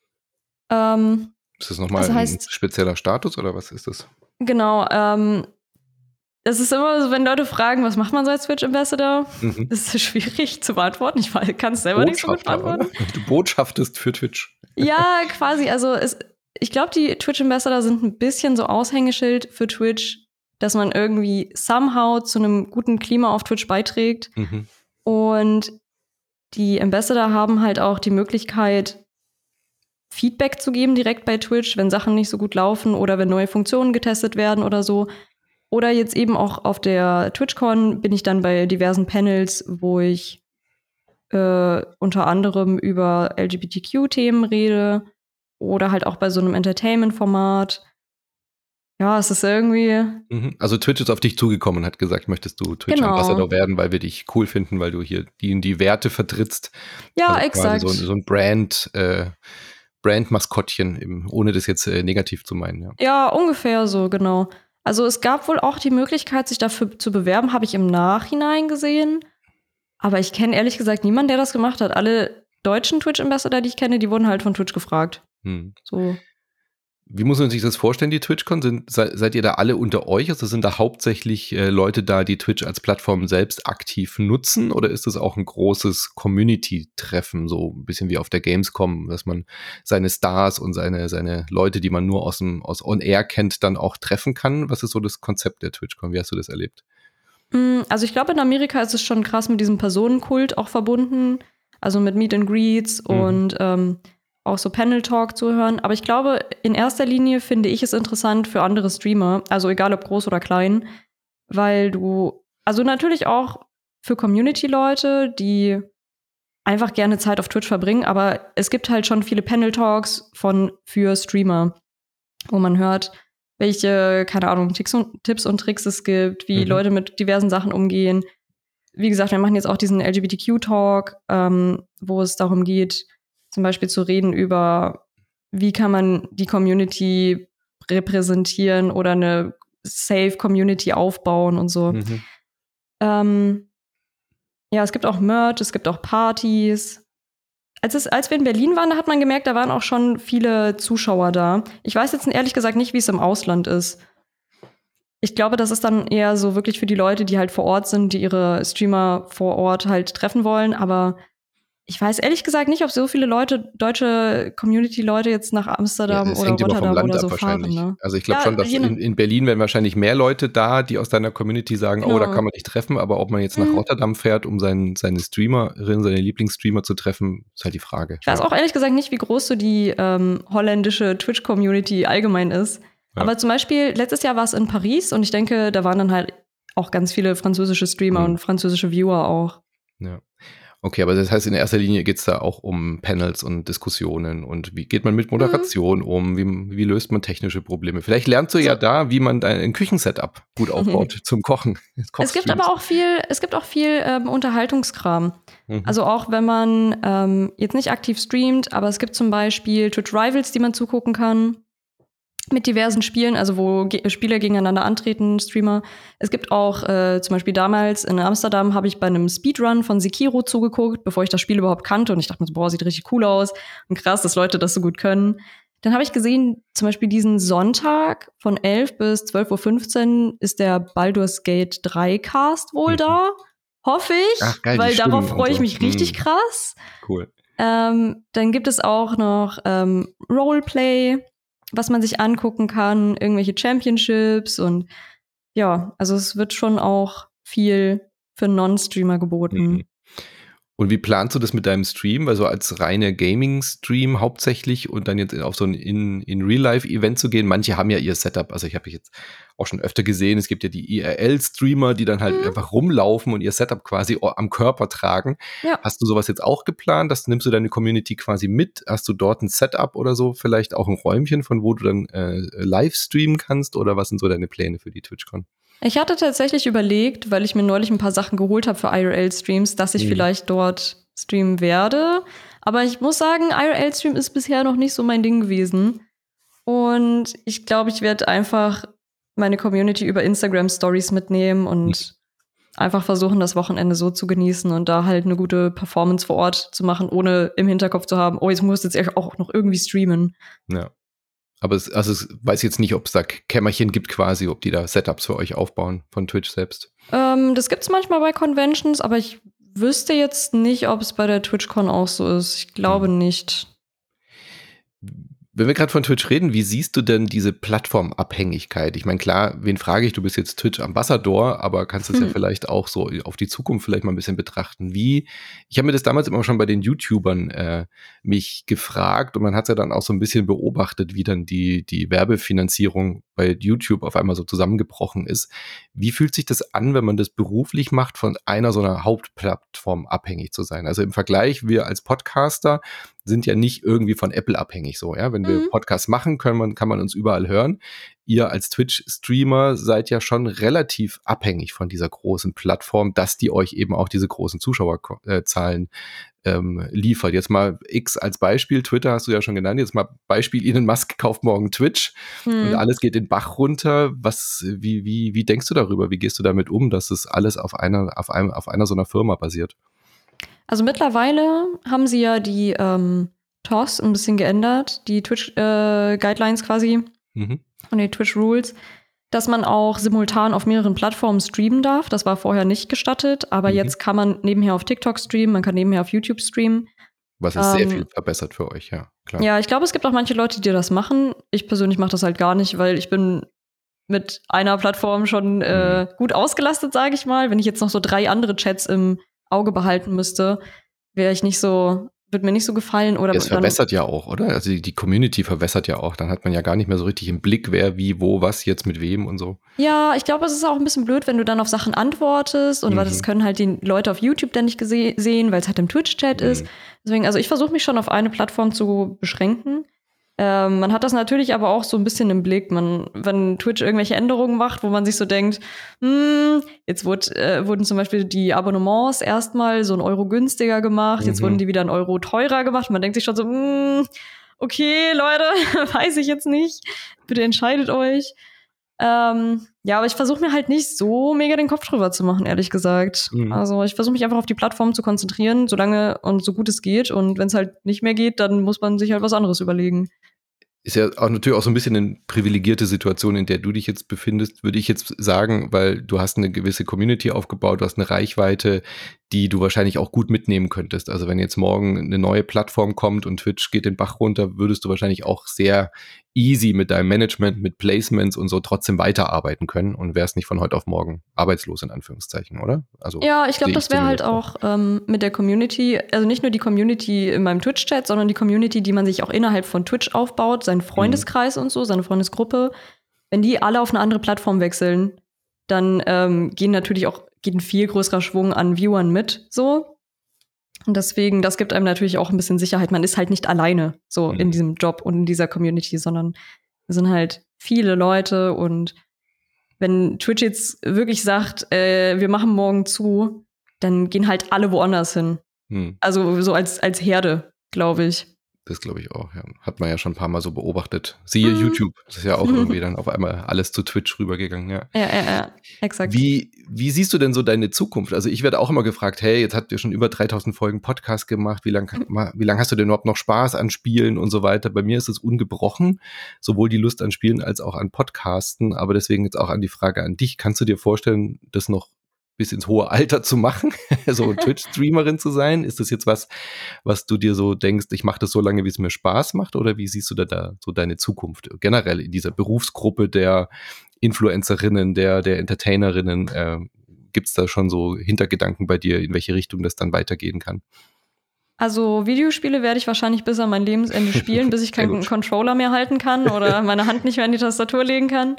Ähm, ist das nochmal das heißt, ein spezieller Status oder was ist das? Genau, ähm, es ist immer so, wenn Leute fragen, was macht man so als Twitch Ambassador? Mhm. Das ist schwierig zu beantworten. Ich kann es selber nicht so gut beantworten. Oder? Du botschaftest für Twitch. Ja, quasi. Also es, ich glaube, die Twitch Ambassador sind ein bisschen so Aushängeschild für Twitch, dass man irgendwie somehow zu einem guten Klima auf Twitch beiträgt. Mhm. Und die Ambassador haben halt auch die Möglichkeit, Feedback zu geben direkt bei Twitch, wenn Sachen nicht so gut laufen oder wenn neue Funktionen getestet werden oder so. Oder jetzt eben auch auf der TwitchCon bin ich dann bei diversen Panels, wo ich äh, unter anderem über L G B T Q-Themen rede oder halt auch bei so einem Entertainment-Format. Ja, es ist irgendwie... Also Twitch ist auf dich zugekommen und hat gesagt, möchtest du Twitch-Ambassador genau. werden, weil wir dich cool finden, weil du hier die, die Werte vertrittst. Ja, also exakt. So, so ein Brand... Äh, Brand-Maskottchen, ohne das jetzt äh, negativ zu meinen. Ja. ja, ungefähr so, genau. Also es gab wohl auch die Möglichkeit, sich dafür zu bewerben, habe ich im Nachhinein gesehen. Aber ich kenne ehrlich gesagt niemanden, der das gemacht hat. Alle deutschen Twitch-Ambassador, die ich kenne, die wurden halt von Twitch gefragt. Hm. So. Wie muss man sich das vorstellen, die TwitchCon? Sind, se, seid ihr da alle unter euch? Also sind da hauptsächlich äh, Leute da, die Twitch als Plattform selbst aktiv nutzen? Oder ist das auch ein großes Community-Treffen, so ein bisschen wie auf der Gamescom, dass man seine Stars und seine, seine Leute, die man nur aus, dem, aus On-Air kennt, dann auch treffen kann? Was ist so das Konzept der TwitchCon? Wie hast du das erlebt? Also ich glaube, in Amerika ist es schon krass mit diesem Personenkult auch verbunden. Also mit Meet and Greets mhm. und ähm, auch so Panel-Talk zu hören. Aber ich glaube, in erster Linie finde ich es interessant für andere Streamer, also egal ob groß oder klein, weil du, also natürlich auch für Community-Leute, die einfach gerne Zeit auf Twitch verbringen, aber es gibt halt schon viele Panel-Talks von für Streamer, wo man hört, welche, keine Ahnung, Tipps und, Tipps und Tricks es gibt, wie mhm. Leute mit diversen Sachen umgehen. Wie gesagt, wir machen jetzt auch diesen L G B T Q-Talk, ähm, wo es darum geht, zum Beispiel zu reden über, wie kann man die Community repräsentieren oder eine safe Community aufbauen und so. Mhm. Ähm, ja, es gibt auch Merch, es gibt auch Partys. Als, es, als wir in Berlin waren, da hat man gemerkt, da waren auch schon viele Zuschauer da. Ich weiß jetzt ehrlich gesagt nicht, wie es im Ausland ist. Ich glaube, das ist dann eher so wirklich für die Leute, die halt vor Ort sind, die ihre Streamer vor Ort halt treffen wollen, aber ich weiß ehrlich gesagt nicht, ob so viele Leute, deutsche Community-Leute jetzt nach Amsterdam ja, oder Rotterdam oder so fahren. Ne? Also ich glaube ja, schon, dass in, in Berlin wären wahrscheinlich mehr Leute da, die aus deiner Community sagen, genau. oh, da kann man nicht treffen, aber ob man jetzt nach mhm. Rotterdam fährt, um seinen, seine Streamerin, seine Lieblingsstreamer zu treffen, ist halt die Frage. Ich weiß ja. auch ehrlich gesagt nicht, wie groß so die ähm, holländische Twitch-Community allgemein ist. Ja. Aber zum Beispiel, letztes Jahr war es in Paris und ich denke, da waren dann halt auch ganz viele französische Streamer mhm. und französische Viewer auch. Ja. Okay, aber das heißt, in erster Linie geht es da auch um Panels und Diskussionen und wie geht man mit Moderation mhm. um, wie, wie löst man technische Probleme. Vielleicht lernst du so. ja da, wie man ein Küchensetup gut aufbaut zum Kochen. Es gibt aber auch viel, es gibt auch viel ähm, Unterhaltungskram. Mhm. Also auch wenn man ähm, jetzt nicht aktiv streamt, aber es gibt zum Beispiel Twitch Rivals, die man zugucken kann. Mit diversen Spielen, also wo Ge- Spieler gegeneinander antreten, Streamer. Es gibt auch äh, zum Beispiel damals in Amsterdam habe ich bei einem Speedrun von Sekiro zugeguckt, bevor ich das Spiel überhaupt kannte. Und ich dachte mir so, boah, sieht richtig cool aus. Und krass, dass Leute das so gut können. Dann habe ich gesehen, zum Beispiel diesen Sonntag von elf bis zwölf Uhr fünfzehn ist der Baldur's Gate drei Cast wohl mhm. da. Hoffe ich, Ach, geil, weil darauf freue ich mich so. richtig mhm. krass. Cool. Ähm, dann gibt es auch noch ähm, Roleplay, was man sich angucken kann, irgendwelche Championships und ja, also es wird schon auch viel für Non-Streamer geboten. Mhm. Und wie planst du das mit deinem Stream? Also als reine Gaming-Stream hauptsächlich und dann jetzt auf so ein in, in Real-Life-Event zu gehen? Manche haben ja ihr Setup, also ich habe jetzt auch schon öfter gesehen, es gibt ja die I R L-Streamer, die dann halt mhm. einfach rumlaufen und ihr Setup quasi am Körper tragen. Ja. Hast du sowas jetzt auch geplant? Das nimmst du deine Community quasi mit? Hast du dort ein Setup oder so? Vielleicht auch ein Räumchen, von wo du dann äh, live streamen kannst? Oder was sind so deine Pläne für die TwitchCon? Ich hatte tatsächlich überlegt, weil ich mir neulich ein paar Sachen geholt habe für I R L-Streams, dass ich mhm. vielleicht dort streamen werde. Aber ich muss sagen, I R L-Stream ist bisher noch nicht so mein Ding gewesen. Und ich glaube, ich werde einfach meine Community über Instagram-Stories mitnehmen und mhm. einfach versuchen, das Wochenende so zu genießen und da halt eine gute Performance vor Ort zu machen, ohne im Hinterkopf zu haben, oh, jetzt muss ich jetzt auch noch irgendwie streamen. Ja. Aber es, also es weiß jetzt nicht, ob es da Kämmerchen gibt quasi, ob die da Setups für euch aufbauen von Twitch selbst. Ähm, das gibt's manchmal bei Conventions, aber ich wüsste jetzt nicht, ob es bei der TwitchCon auch so ist. Ich glaube hm. nicht. Wenn wir gerade von Twitch reden, wie siehst du denn diese Plattformabhängigkeit? Ich meine, klar, wen frage ich? Du bist jetzt Twitch-Ambassador, aber kannst es hm. ja vielleicht auch so auf die Zukunft vielleicht mal ein bisschen betrachten. Wie, ich habe mir das damals immer schon bei den YouTubern äh, mich gefragt und man hat es ja dann auch so ein bisschen beobachtet, wie dann die, die Werbefinanzierung bei YouTube auf einmal so zusammengebrochen ist. Wie fühlt sich das an, wenn man das beruflich macht, von einer so einer Hauptplattform abhängig zu sein? Also im Vergleich, wir als Podcaster sind ja nicht irgendwie von Apple abhängig so, ja. Wenn wir mhm. Podcasts machen, können man, kann man uns überall hören. Ihr als Twitch-Streamer seid ja schon relativ abhängig von dieser großen Plattform, dass die euch eben auch diese großen Zuschauerzahlen ähm, liefert. Jetzt mal X als Beispiel, Twitter hast du ja schon genannt, jetzt mal Beispiel, Elon Musk kauft morgen Twitch mhm. und alles geht den Bach runter. Was, wie, wie, wie denkst du darüber? Wie gehst du damit um, dass es alles auf einer, auf einem, auf einer so einer Firma basiert? Also mittlerweile haben sie ja die ähm, T O S ein bisschen geändert, die Twitch-Guidelines äh, quasi mhm. und die Twitch-Rules, dass man auch simultan auf mehreren Plattformen streamen darf. Das war vorher nicht gestattet, aber mhm. jetzt kann man nebenher auf TikTok streamen, man kann nebenher auf YouTube streamen. Was ist ähm, sehr viel verbessert für euch, ja, klar. Ja, ich glaube, es gibt auch manche Leute, die das machen. Ich persönlich mache das halt gar nicht, weil ich bin mit einer Plattform schon äh, gut ausgelastet, sage ich mal. Wenn ich jetzt noch so drei andere Chats im Auge behalten müsste, wäre ich nicht so, würde mir nicht so gefallen. Oder es verbessert ja auch, oder? Also die, die Community verbessert ja auch. Dann hat man ja gar nicht mehr so richtig im Blick, wer, wie, wo, was jetzt mit wem und so. Ja, ich glaube, es ist auch ein bisschen blöd, wenn du dann auf Sachen antwortest. Und mhm. weil das können halt die Leute auf YouTube dann nicht gese- sehen, weil es halt im Twitch-Chat mhm. ist. Deswegen, also ich versuche mich schon auf eine Plattform zu beschränken. Ähm, man hat das natürlich aber auch so ein bisschen im Blick. Man, wenn Twitch irgendwelche Änderungen macht, wo man sich so denkt, hm, jetzt wurde, äh, wurden zum Beispiel die Abonnements erstmal so ein Euro günstiger gemacht, mhm. jetzt wurden die wieder ein Euro teurer gemacht. Man denkt sich schon so, hm, okay, Leute, weiß ich jetzt nicht. Bitte entscheidet euch. Ähm, ja, aber ich versuche mir halt nicht so mega den Kopf drüber zu machen, ehrlich gesagt. Mhm. Also ich versuche mich einfach auf die Plattform zu konzentrieren, solange und so gut es geht. Und wenn es halt nicht mehr geht, dann muss man sich halt was anderes überlegen. Ist ja auch natürlich auch so ein bisschen eine privilegierte Situation, in der du dich jetzt befindest, würde ich jetzt sagen, weil du hast eine gewisse Community aufgebaut, du hast eine Reichweite, die du wahrscheinlich auch gut mitnehmen könntest. Also wenn jetzt morgen eine neue Plattform kommt und Twitch geht den Bach runter, würdest du wahrscheinlich auch sehr easy mit deinem Management, mit Placements und so trotzdem weiterarbeiten können und wärst nicht von heute auf morgen arbeitslos in Anführungszeichen, oder? Also ja, ich glaube, das wäre halt auch ähm, mit der Community, also nicht nur die Community in meinem Twitch-Chat, sondern die Community, die man sich auch innerhalb von Twitch aufbaut, seinen Freundeskreis mhm. und so, seine Freundesgruppe. Wenn die alle auf eine andere Plattform wechseln, dann ähm, gehen natürlich auch geht ein viel größerer Schwung an Viewern mit, so. Und deswegen, das gibt einem natürlich auch ein bisschen Sicherheit. Man ist halt nicht alleine so mhm. in diesem Job und in dieser Community, sondern es sind halt viele Leute. Und wenn Twitch jetzt wirklich sagt, äh, wir machen morgen zu, dann gehen halt alle woanders hin. Mhm. Also so als, als Herde, glaube ich. Das glaube ich auch, ja. Hat man ja schon ein paar Mal so beobachtet. Siehe mhm. YouTube, das ist ja auch irgendwie dann auf einmal alles zu Twitch rübergegangen, ja. Ja, ja, ja, exakt. Wie, wie siehst du denn so deine Zukunft? Also ich werde auch immer gefragt, hey, jetzt habt ihr schon über dreitausend Folgen Podcast gemacht, wie lange wie lang hast du denn überhaupt noch Spaß an Spielen und so weiter? Bei mir ist es ungebrochen, sowohl die Lust an Spielen als auch an Podcasten, aber deswegen jetzt auch an die Frage an dich. Kannst du dir vorstellen, das noch bis ins hohe Alter zu machen, so Twitch-Streamerin zu sein? Ist das jetzt was, was du dir so denkst, ich mache das so lange, wie es mir Spaß macht? Oder wie siehst du da, da so deine Zukunft generell in dieser Berufsgruppe der Influencerinnen, der, der Entertainerinnen? Äh, Gibt es da schon so Hintergedanken bei dir, in welche Richtung das dann weitergehen kann? Also Videospiele werde ich wahrscheinlich bis an mein Lebensende spielen, bis ich keinen Controller mehr halten kann oder meine Hand nicht mehr in die Tastatur legen kann.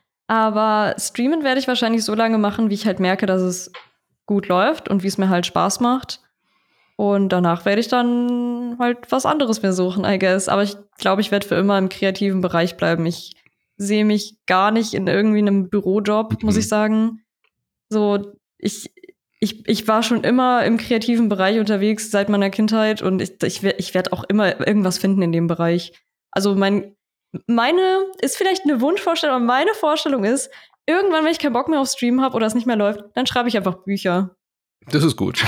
Aber streamen werde ich wahrscheinlich so lange machen, wie ich halt merke, dass es gut läuft und wie es mir halt Spaß macht. Und danach werde ich dann halt was anderes mir suchen, I guess. Aber ich glaube, ich werde für immer im kreativen Bereich bleiben. Ich sehe mich gar nicht in irgendwie einem Bürojob, mhm. muss ich sagen. So, ich, ich, ich war schon immer im kreativen Bereich unterwegs seit meiner Kindheit und ich, ich, ich werde auch immer irgendwas finden in dem Bereich. Also mein Meine ist vielleicht eine Wunschvorstellung, aber meine Vorstellung ist, irgendwann, wenn ich keinen Bock mehr auf Stream habe oder es nicht mehr läuft, dann schreibe ich einfach Bücher. Das ist gut.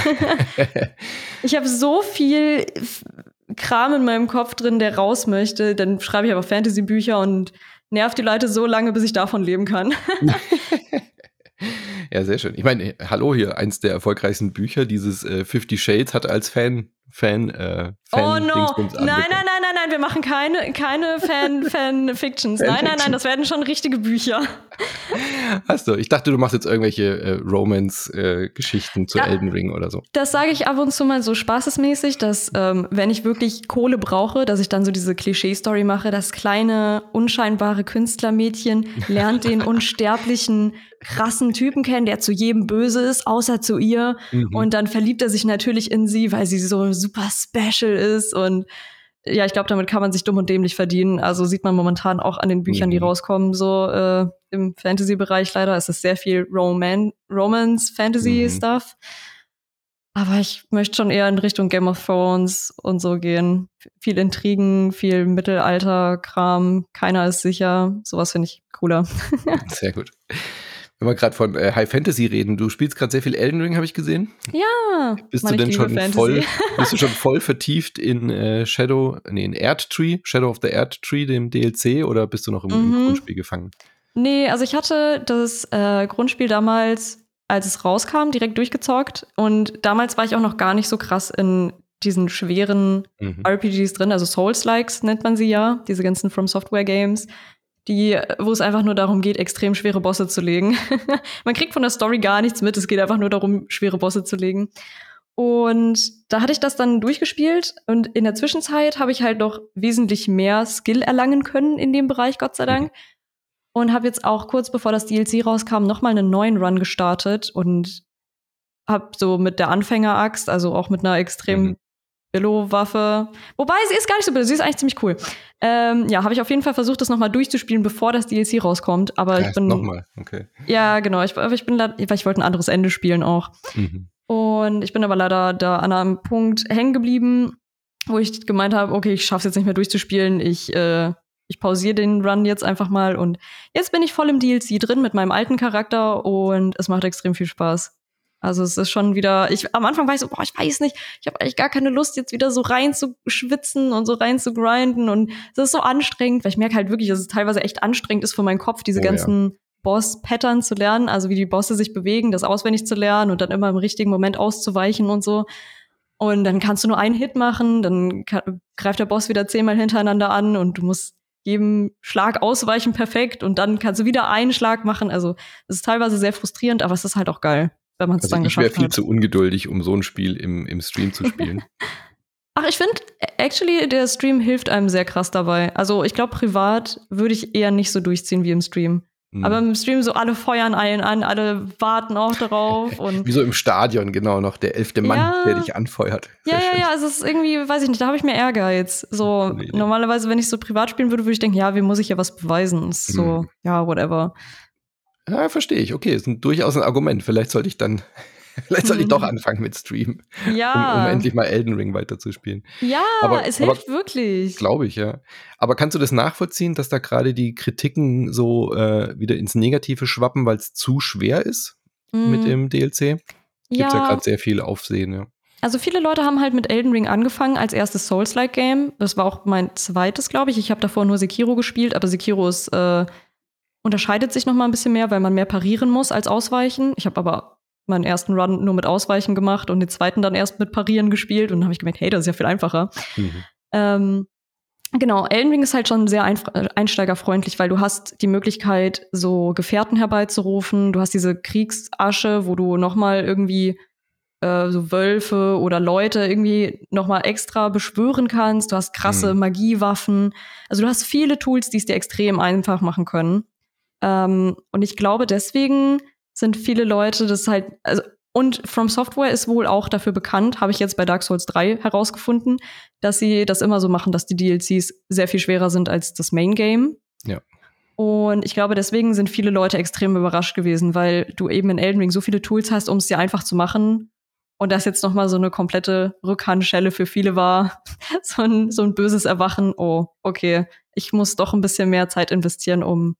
Ich habe so viel Kram in meinem Kopf drin, der raus möchte, dann schreibe ich einfach Fantasy-Bücher und nerv die Leute so lange, bis ich davon leben kann. Ja, sehr schön. Ich meine, hallo hier, eins der erfolgreichsten Bücher, dieses äh, Fifty Shades hat als Fan Fan, äh, Fan Oh no, nein, nein, nein, nein, nein, wir machen keine, keine Fan, Fan-Fictions. Nein, nein, nein, das werden schon richtige Bücher. Hast du, ich dachte, du machst jetzt irgendwelche äh, Romance-Geschichten äh, zu ja, Elden Ring oder so. Das sage ich ab und zu mal so spaßesmäßig, dass ähm, wenn ich wirklich Kohle brauche, dass ich dann so diese Klischee-Story mache, das kleine, unscheinbare Künstlermädchen lernt den unsterblichen, krassen Typen kennen, der zu jedem böse ist, außer zu ihr. Mhm. Und dann verliebt er sich natürlich in sie, weil sie so super special ist. Und ja, ich glaube, damit kann man sich dumm und dämlich verdienen. Also sieht man momentan auch an den Büchern, mhm. die rauskommen, so äh, im Fantasy-Bereich leider. Es ist sehr viel Roman- Romance-Fantasy-Stuff. Mhm. Aber ich möchte schon eher in Richtung Game of Thrones und so gehen. Viel Intrigen, viel Mittelalter-Kram. Keiner ist sicher. Sowas finde ich cooler. Sehr gut. Wenn wir gerade von äh, High Fantasy reden, du spielst gerade sehr viel Elden Ring, habe ich gesehen. Ja. Bist du denn schon Fantasy. voll, bist du schon voll vertieft in äh, Shadow, nee, in Erdtree, Shadow of the Erdtree, dem D L C, oder bist du noch im, mhm. im Grundspiel gefangen? Nee, also ich hatte das äh, Grundspiel damals, als es rauskam, direkt durchgezockt. Und damals war ich auch noch gar nicht so krass in diesen schweren mhm. R P Gs drin, also Souls-Likes nennt man sie ja, diese ganzen From Software Games, die, wo es einfach nur darum geht, extrem schwere Bosse zu legen. Man kriegt von der Story gar nichts mit, es geht einfach nur darum, schwere Bosse zu legen. Und da hatte ich das dann durchgespielt und in der Zwischenzeit habe ich halt noch wesentlich mehr Skill erlangen können in dem Bereich, Gott sei Dank. Mhm. Und habe jetzt auch kurz bevor das D L C rauskam, nochmal einen neuen Run gestartet und habe so mit der Anfängeraxt, also auch mit einer extrem mhm. Billo-Waffe. Wobei, sie ist gar nicht so billo, sie ist eigentlich ziemlich cool. Ähm, ja, habe ich auf jeden Fall versucht, das nochmal durchzuspielen, bevor das D L C rauskommt. Aber ja, ich bin nochmal, okay. Ja, genau. Ich, ich bin, weil ich wollte ein anderes Ende spielen auch. Mhm. Und ich bin aber leider da an einem Punkt hängen geblieben, wo ich gemeint habe, okay, ich schaff's jetzt nicht mehr durchzuspielen. Ich, äh, ich pausiere den Run jetzt einfach mal. Und jetzt bin ich voll im D L C drin mit meinem alten Charakter und es macht extrem viel Spaß. Also es ist schon wieder, ich am Anfang war ich so, boah, ich weiß nicht, ich habe eigentlich gar keine Lust, jetzt wieder so rein zu schwitzen und so rein zu grinden und es ist so anstrengend, weil ich merke halt wirklich, dass es teilweise echt anstrengend ist für meinen Kopf, diese oh, ganzen ja. Boss-Pattern zu lernen, also wie die Bosse sich bewegen, das auswendig zu lernen und dann immer im richtigen Moment auszuweichen und so. Und dann kannst du nur einen Hit machen, dann kann, greift der Boss wieder zehnmal hintereinander an und du musst jedem Schlag ausweichen perfekt und dann kannst du wieder einen Schlag machen. Also es ist teilweise sehr frustrierend, aber es ist halt auch geil, wenn man es also dann geschafft hat. Ich wäre viel zu ungeduldig, um so ein Spiel im, im Stream zu spielen. Ach, ich finde, actually, der Stream hilft einem sehr krass dabei. Also ich glaube, privat würde ich eher nicht so durchziehen wie im Stream. Hm. Aber im Stream so alle feuern einen an, alle warten auch darauf. Und wie so im Stadion, genau, noch der elfte Mann, ja, der dich anfeuert. Sehr ja, schön. ja, ja, also es ist irgendwie, weiß ich nicht, da habe ich mehr Ehrgeiz. So, nee, nee. Normalerweise, wenn ich so privat spielen würde, würde ich denken, ja, wie muss ich ja was beweisen? Ist so, hm. ja, whatever. Ja, verstehe ich. Okay, ist ein, durchaus ein Argument. Vielleicht sollte ich dann, vielleicht sollte ich doch anfangen mit Stream, ja. um, um endlich mal Elden Ring weiterzuspielen. Ja, aber, es hilft aber, wirklich. Glaube ich, ja. Aber kannst du das nachvollziehen, dass da gerade die Kritiken so äh, wieder ins Negative schwappen, weil es zu schwer ist mm. mit dem D L C? Gibt ja, ja gerade sehr viel Aufsehen, ja. Also viele Leute haben halt mit Elden Ring angefangen als erstes Souls-like-Game. Das war auch mein zweites, glaube ich. Ich habe davor nur Sekiro gespielt, aber Sekiro ist äh, unterscheidet sich noch mal ein bisschen mehr, weil man mehr parieren muss als ausweichen. Ich habe aber meinen ersten Run nur mit Ausweichen gemacht und den zweiten dann erst mit Parieren gespielt. Und dann habe ich gemerkt, hey, das ist ja viel einfacher. Mhm. Ähm, genau, Elden Ring ist halt schon sehr einf- einsteigerfreundlich, weil du hast die Möglichkeit, so Gefährten herbeizurufen. Du hast diese Kriegsasche, wo du noch mal irgendwie äh, so Wölfe oder Leute irgendwie noch mal extra beschwören kannst. Du hast krasse mhm. Magiewaffen. Also du hast viele Tools, die es dir extrem einfach machen können. Ähm, und ich glaube, deswegen sind viele Leute das halt, also, und From Software ist wohl auch dafür bekannt, habe ich jetzt bei Dark Souls drei herausgefunden, dass sie das immer so machen, dass die D L Cs sehr viel schwerer sind als das Main Game. Ja. Und ich glaube, deswegen sind viele Leute extrem überrascht gewesen, weil du eben in Elden Ring so viele Tools hast, um es dir einfach zu machen. Und das jetzt noch mal so eine komplette Rückhandschelle für viele war, so ein, so ein böses Erwachen. Oh, okay, ich muss doch ein bisschen mehr Zeit investieren, um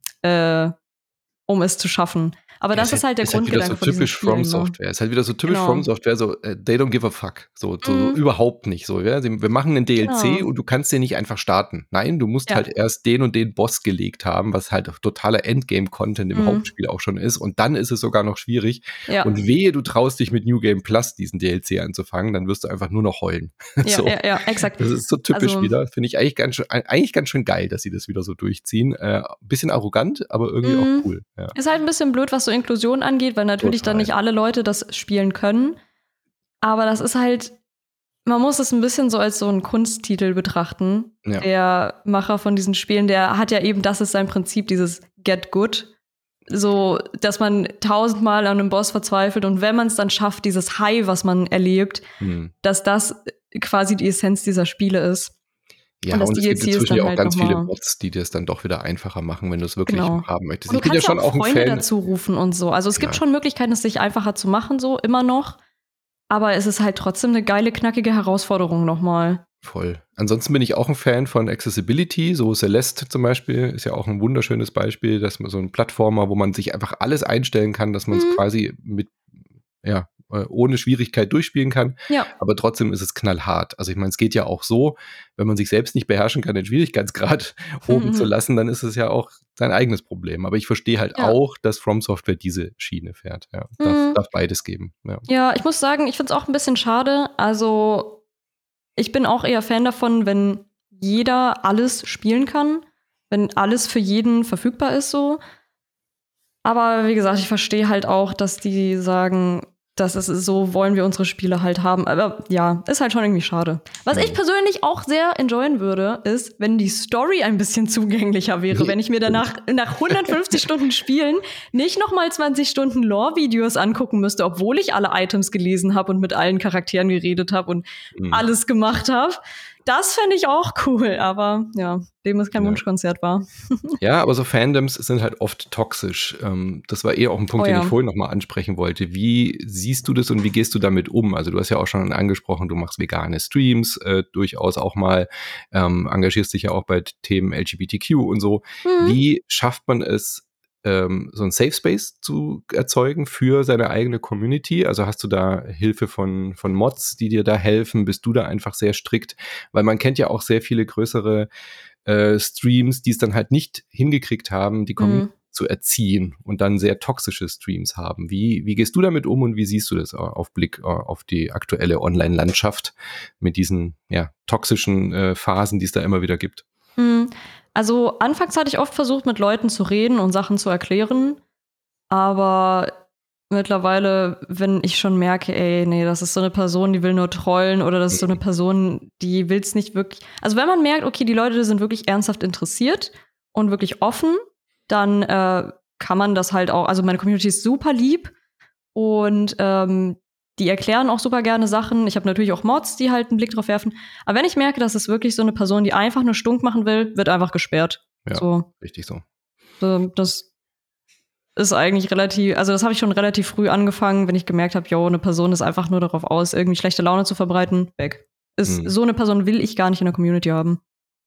Äh, um es zu schaffen. Aber das ja, ist halt der ist Grundgedanke halt wieder so typisch From Software. Ist halt wieder so typisch genau. From Software, so uh, they don't give a fuck. So, so, mm. so überhaupt nicht. So, ja? Wir machen einen D L C genau. und du kannst den nicht einfach starten. Nein, du musst ja. halt erst den und den Boss gelegt haben, was halt totaler Endgame-Content im mm. Hauptspiel auch schon ist. Und dann ist es sogar noch schwierig. Ja. Und wehe, du traust dich mit New Game Plus diesen D L C anzufangen, dann wirst du einfach nur noch heulen. Ja, so. ja, ja, exakt. Das ist so typisch also, wieder. Finde ich eigentlich ganz, schön, eigentlich ganz schön geil, dass sie das wieder so durchziehen. Äh, bisschen arrogant, aber irgendwie mm. auch cool. Ja. Ist halt ein bisschen blöd, was so Inklusion angeht, weil natürlich Total. Dann nicht alle Leute das spielen können. Aber das ist halt, man muss es ein bisschen so als so einen Kunsttitel betrachten. Ja. Der Macher von diesen Spielen, der hat ja eben, das ist sein Prinzip, dieses Get Good. So, dass man tausendmal an einem Boss verzweifelt und wenn man es dann schafft, dieses High, was man erlebt, hm. dass das quasi die Essenz dieser Spiele ist. Ja, und, und es gibt inzwischen ja auch halt ganz viele Bots, die das dann doch wieder einfacher machen, wenn du es wirklich genau. haben möchtest. Und du ich kannst bin ja schon auch Freunde ein Fan. Dazu rufen und so. Also es gibt ja. schon Möglichkeiten, es sich einfacher zu machen, so immer noch. Aber es ist halt trotzdem eine geile, knackige Herausforderung nochmal. Voll. Ansonsten bin ich auch ein Fan von Accessibility. So Celeste zum Beispiel ist ja auch ein wunderschönes Beispiel, dass man so ein Plattformer, wo man sich einfach alles einstellen kann, dass man es Mhm. quasi mit, ja, äh, ohne Schwierigkeit durchspielen kann. Ja. Aber trotzdem ist es knallhart. Also ich meine, es geht ja auch so, wenn man sich selbst nicht beherrschen kann, den Schwierigkeitsgrad oben zu lassen, dann ist es ja auch sein eigenes Problem. Aber ich verstehe halt Ja. auch, dass From Software diese Schiene fährt. Ja, darf, Mhm. darf beides geben. Ja. Ja, ich muss sagen, ich finde es auch ein bisschen schade. Also ich bin auch eher Fan davon, wenn jeder alles spielen kann, wenn alles für jeden verfügbar ist so. Aber wie gesagt, ich verstehe halt auch, dass die sagen, das ist so, wollen wir unsere Spiele halt haben. Aber ja, ist halt schon irgendwie schade. Was ich persönlich auch sehr enjoyen würde, ist, wenn die Story ein bisschen zugänglicher wäre. Wenn ich mir danach nach hundertfünfzig Stunden Spielen nicht nochmal zwanzig Stunden Lore-Videos angucken müsste, obwohl ich alle Items gelesen habe und mit allen Charakteren geredet habe und Mhm. alles gemacht habe. Das fände ich auch cool, aber ja, dem ist kein Ja. Wunschkonzert war. Ja, aber so Fandoms sind halt oft toxisch. Ähm, das war eher auch ein Punkt, Oh den ja. ich vorhin nochmal ansprechen wollte. Wie siehst du das und wie gehst du damit um? Also du hast ja auch schon angesprochen, du machst vegane Streams, äh, durchaus auch mal, ähm, engagierst dich ja auch bei Themen L G B T Q und so. Mhm. Wie schafft man es, ähm, so ein Safe Space zu erzeugen für seine eigene Community? Also hast du da Hilfe von, von Mods, die dir da helfen? Bist du da einfach sehr strikt? Weil man kennt ja auch sehr viele größere äh, Streams, die es dann halt nicht hingekriegt haben, die Community Mhm. zu erziehen und dann sehr toxische Streams haben. Wie, wie gehst du damit um und wie siehst du das äh, auf Blick äh, auf die aktuelle Online-Landschaft mit diesen ja, toxischen äh, Phasen, die es da immer wieder gibt? Mhm. Also anfangs hatte ich oft versucht, mit Leuten zu reden und Sachen zu erklären. Aber mittlerweile, wenn ich schon merke, ey, nee, das ist so eine Person, die will nur trollen oder das ist so eine Person, die will's nicht wirklich. Also wenn man merkt, okay, die Leute sind wirklich ernsthaft interessiert und wirklich offen, dann äh, kann man das halt auch, also meine Community ist super lieb und ähm, die erklären auch super gerne Sachen. Ich habe natürlich auch Mods, die halt einen Blick drauf werfen. Aber wenn ich merke, das ist wirklich so eine Person, die einfach nur stunk machen will, wird einfach gesperrt. Ja, So, richtig so. ähm, das ist eigentlich relativ, also das habe ich schon relativ früh angefangen, wenn ich gemerkt habe, jo, eine Person ist einfach nur darauf aus, irgendwie schlechte Laune zu verbreiten, weg. Ist, Hm. So eine Person will ich gar nicht in der Community haben.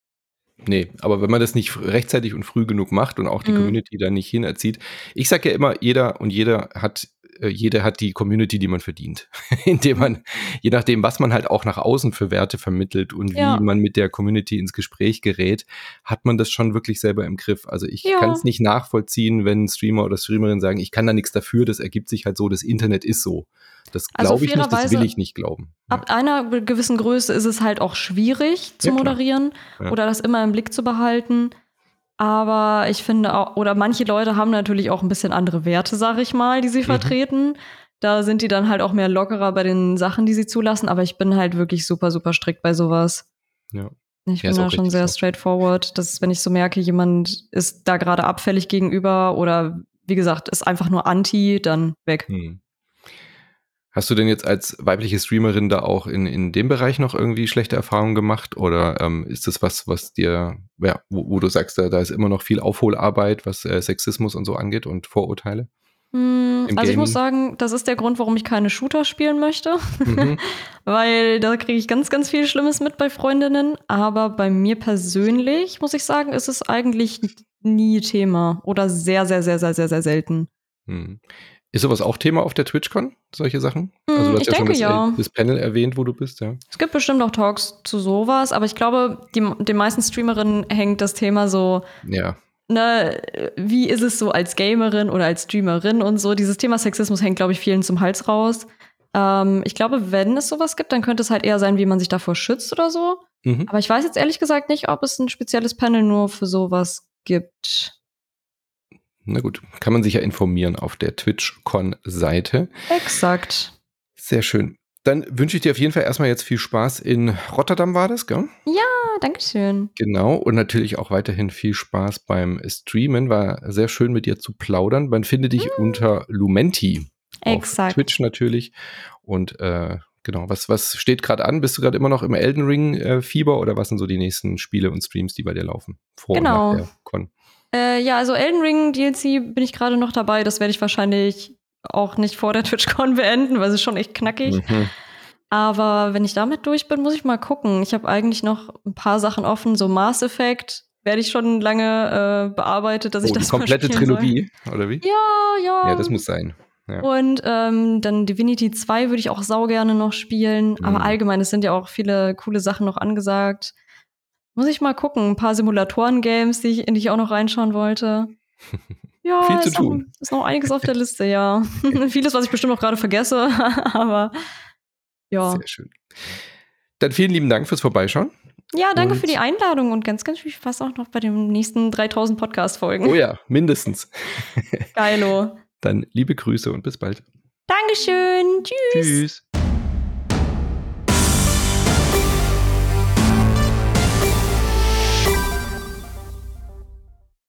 Nee, aber wenn man das nicht rechtzeitig und früh genug macht und auch die Mhm. Community da nicht hinerzieht. Ich sage ja immer, jeder und jeder hat, äh, jeder hat die Community, die man verdient. Indem man, je nachdem, was man halt auch nach außen für Werte vermittelt und Ja. wie man mit der Community ins Gespräch gerät, hat man das schon wirklich selber im Griff. Also ich Ja. kann es nicht nachvollziehen, wenn Streamer oder Streamerinnen sagen, ich kann da nichts dafür, das ergibt sich halt so, das Internet ist so. Das Also glaube ich nicht, das fairerweise, will ich nicht glauben. Ja. Ab einer gewissen Größe ist es halt auch schwierig zu Ja, klar. moderieren Ja. oder das immer im Blick zu behalten. Aber ich finde auch, oder manche Leute haben natürlich auch ein bisschen andere Werte, sag ich mal, die sie Mhm. vertreten. Da sind die dann halt auch mehr lockerer bei den Sachen, die sie zulassen. Aber ich bin halt wirklich super, super strikt bei sowas. Ja. Ich Ja, bin ist da auch schon richtig sehr so. straightforward, dass wenn ich so merke, jemand ist da gerade abfällig gegenüber oder wie gesagt, ist einfach nur anti, dann weg. Hm. Hast du denn jetzt als weibliche Streamerin da auch in, in dem Bereich noch irgendwie schlechte Erfahrungen gemacht? Oder ähm, ist das was, was dir, ja, wo, wo du sagst, da, da ist immer noch viel Aufholarbeit, was äh, Sexismus und so angeht und Vorurteile? Hm, Im also ich muss Gaming? sagen, das ist der Grund, warum ich keine Shooter spielen möchte. Mhm. Weil da kriege ich ganz, ganz viel Schlimmes mit bei Freundinnen. Aber bei mir persönlich, muss ich sagen, ist es eigentlich nie Thema. Oder sehr, sehr, sehr, sehr, sehr, sehr selten. Hm. Ist sowas auch Thema auf der TwitchCon, solche Sachen? Also Hm, du hast ich ja schon denke das, ja. das Panel erwähnt, wo du bist, ja. Es gibt bestimmt auch Talks zu sowas, aber ich glaube, die, den meisten Streamerinnen hängt das Thema so, Ja. ne, wie ist es so als Gamerin oder als Streamerin und so. Dieses Thema Sexismus hängt, glaube ich, vielen zum Hals raus. Ähm, ich glaube, wenn es sowas gibt, dann könnte es halt eher sein, wie man sich davor schützt oder so. Mhm. Aber ich weiß jetzt ehrlich gesagt nicht, ob es ein spezielles Panel nur für sowas gibt. Na gut, kann man sich ja informieren auf der TwitchCon-Seite. Exakt. Sehr schön. Dann wünsche ich dir auf jeden Fall erstmal jetzt viel Spaß in Rotterdam, war das, gell? Ah, dankeschön. Genau, und natürlich auch weiterhin viel Spaß beim Streamen. War sehr schön mit dir zu plaudern. Man findet dich unter Lumenti. Exakt. Auf Twitch natürlich. Und äh, genau, was, was steht gerade an? Bist du gerade immer noch im Elden Ring-Fieber oder was sind so die nächsten Spiele und Streams, die bei dir laufen? Vor Genau. und nach der Con. Äh, ja, also Elden Ring D L C bin ich gerade noch dabei. Das werde ich wahrscheinlich auch nicht vor der TwitchCon beenden, weil es ist schon echt knackig. Mhm. Aber wenn ich damit durch bin, muss ich mal gucken. Ich habe eigentlich noch ein paar Sachen offen, so Mass Effect werde ich schon lange äh, bearbeitet, dass oh, ich das die komplette mal spielen Trilogie, soll. oder wie? Ja, ja. Ja, das muss sein. Ja. Und ähm, dann Divinity zwei würde ich auch sau gerne noch spielen. Mhm. Aber allgemein, es sind ja auch viele coole Sachen noch angesagt. Muss ich mal gucken. Ein paar Simulatoren-Games, die ich, in die ich auch noch reinschauen wollte. Ja, Viel zu ist, noch, tun. ist noch einiges auf der Liste, ja. Vieles, was ich bestimmt auch gerade vergesse, aber ja. Sehr schön. Dann vielen lieben Dank fürs Vorbeischauen. Ja, danke Und für die Einladung und ganz, ganz viel Spaß auch noch bei den nächsten dreitausend Podcast-Folgen. Oh ja, mindestens. Geilo. Dann liebe Grüße und bis bald. Dankeschön. Tschüss. Tschüss.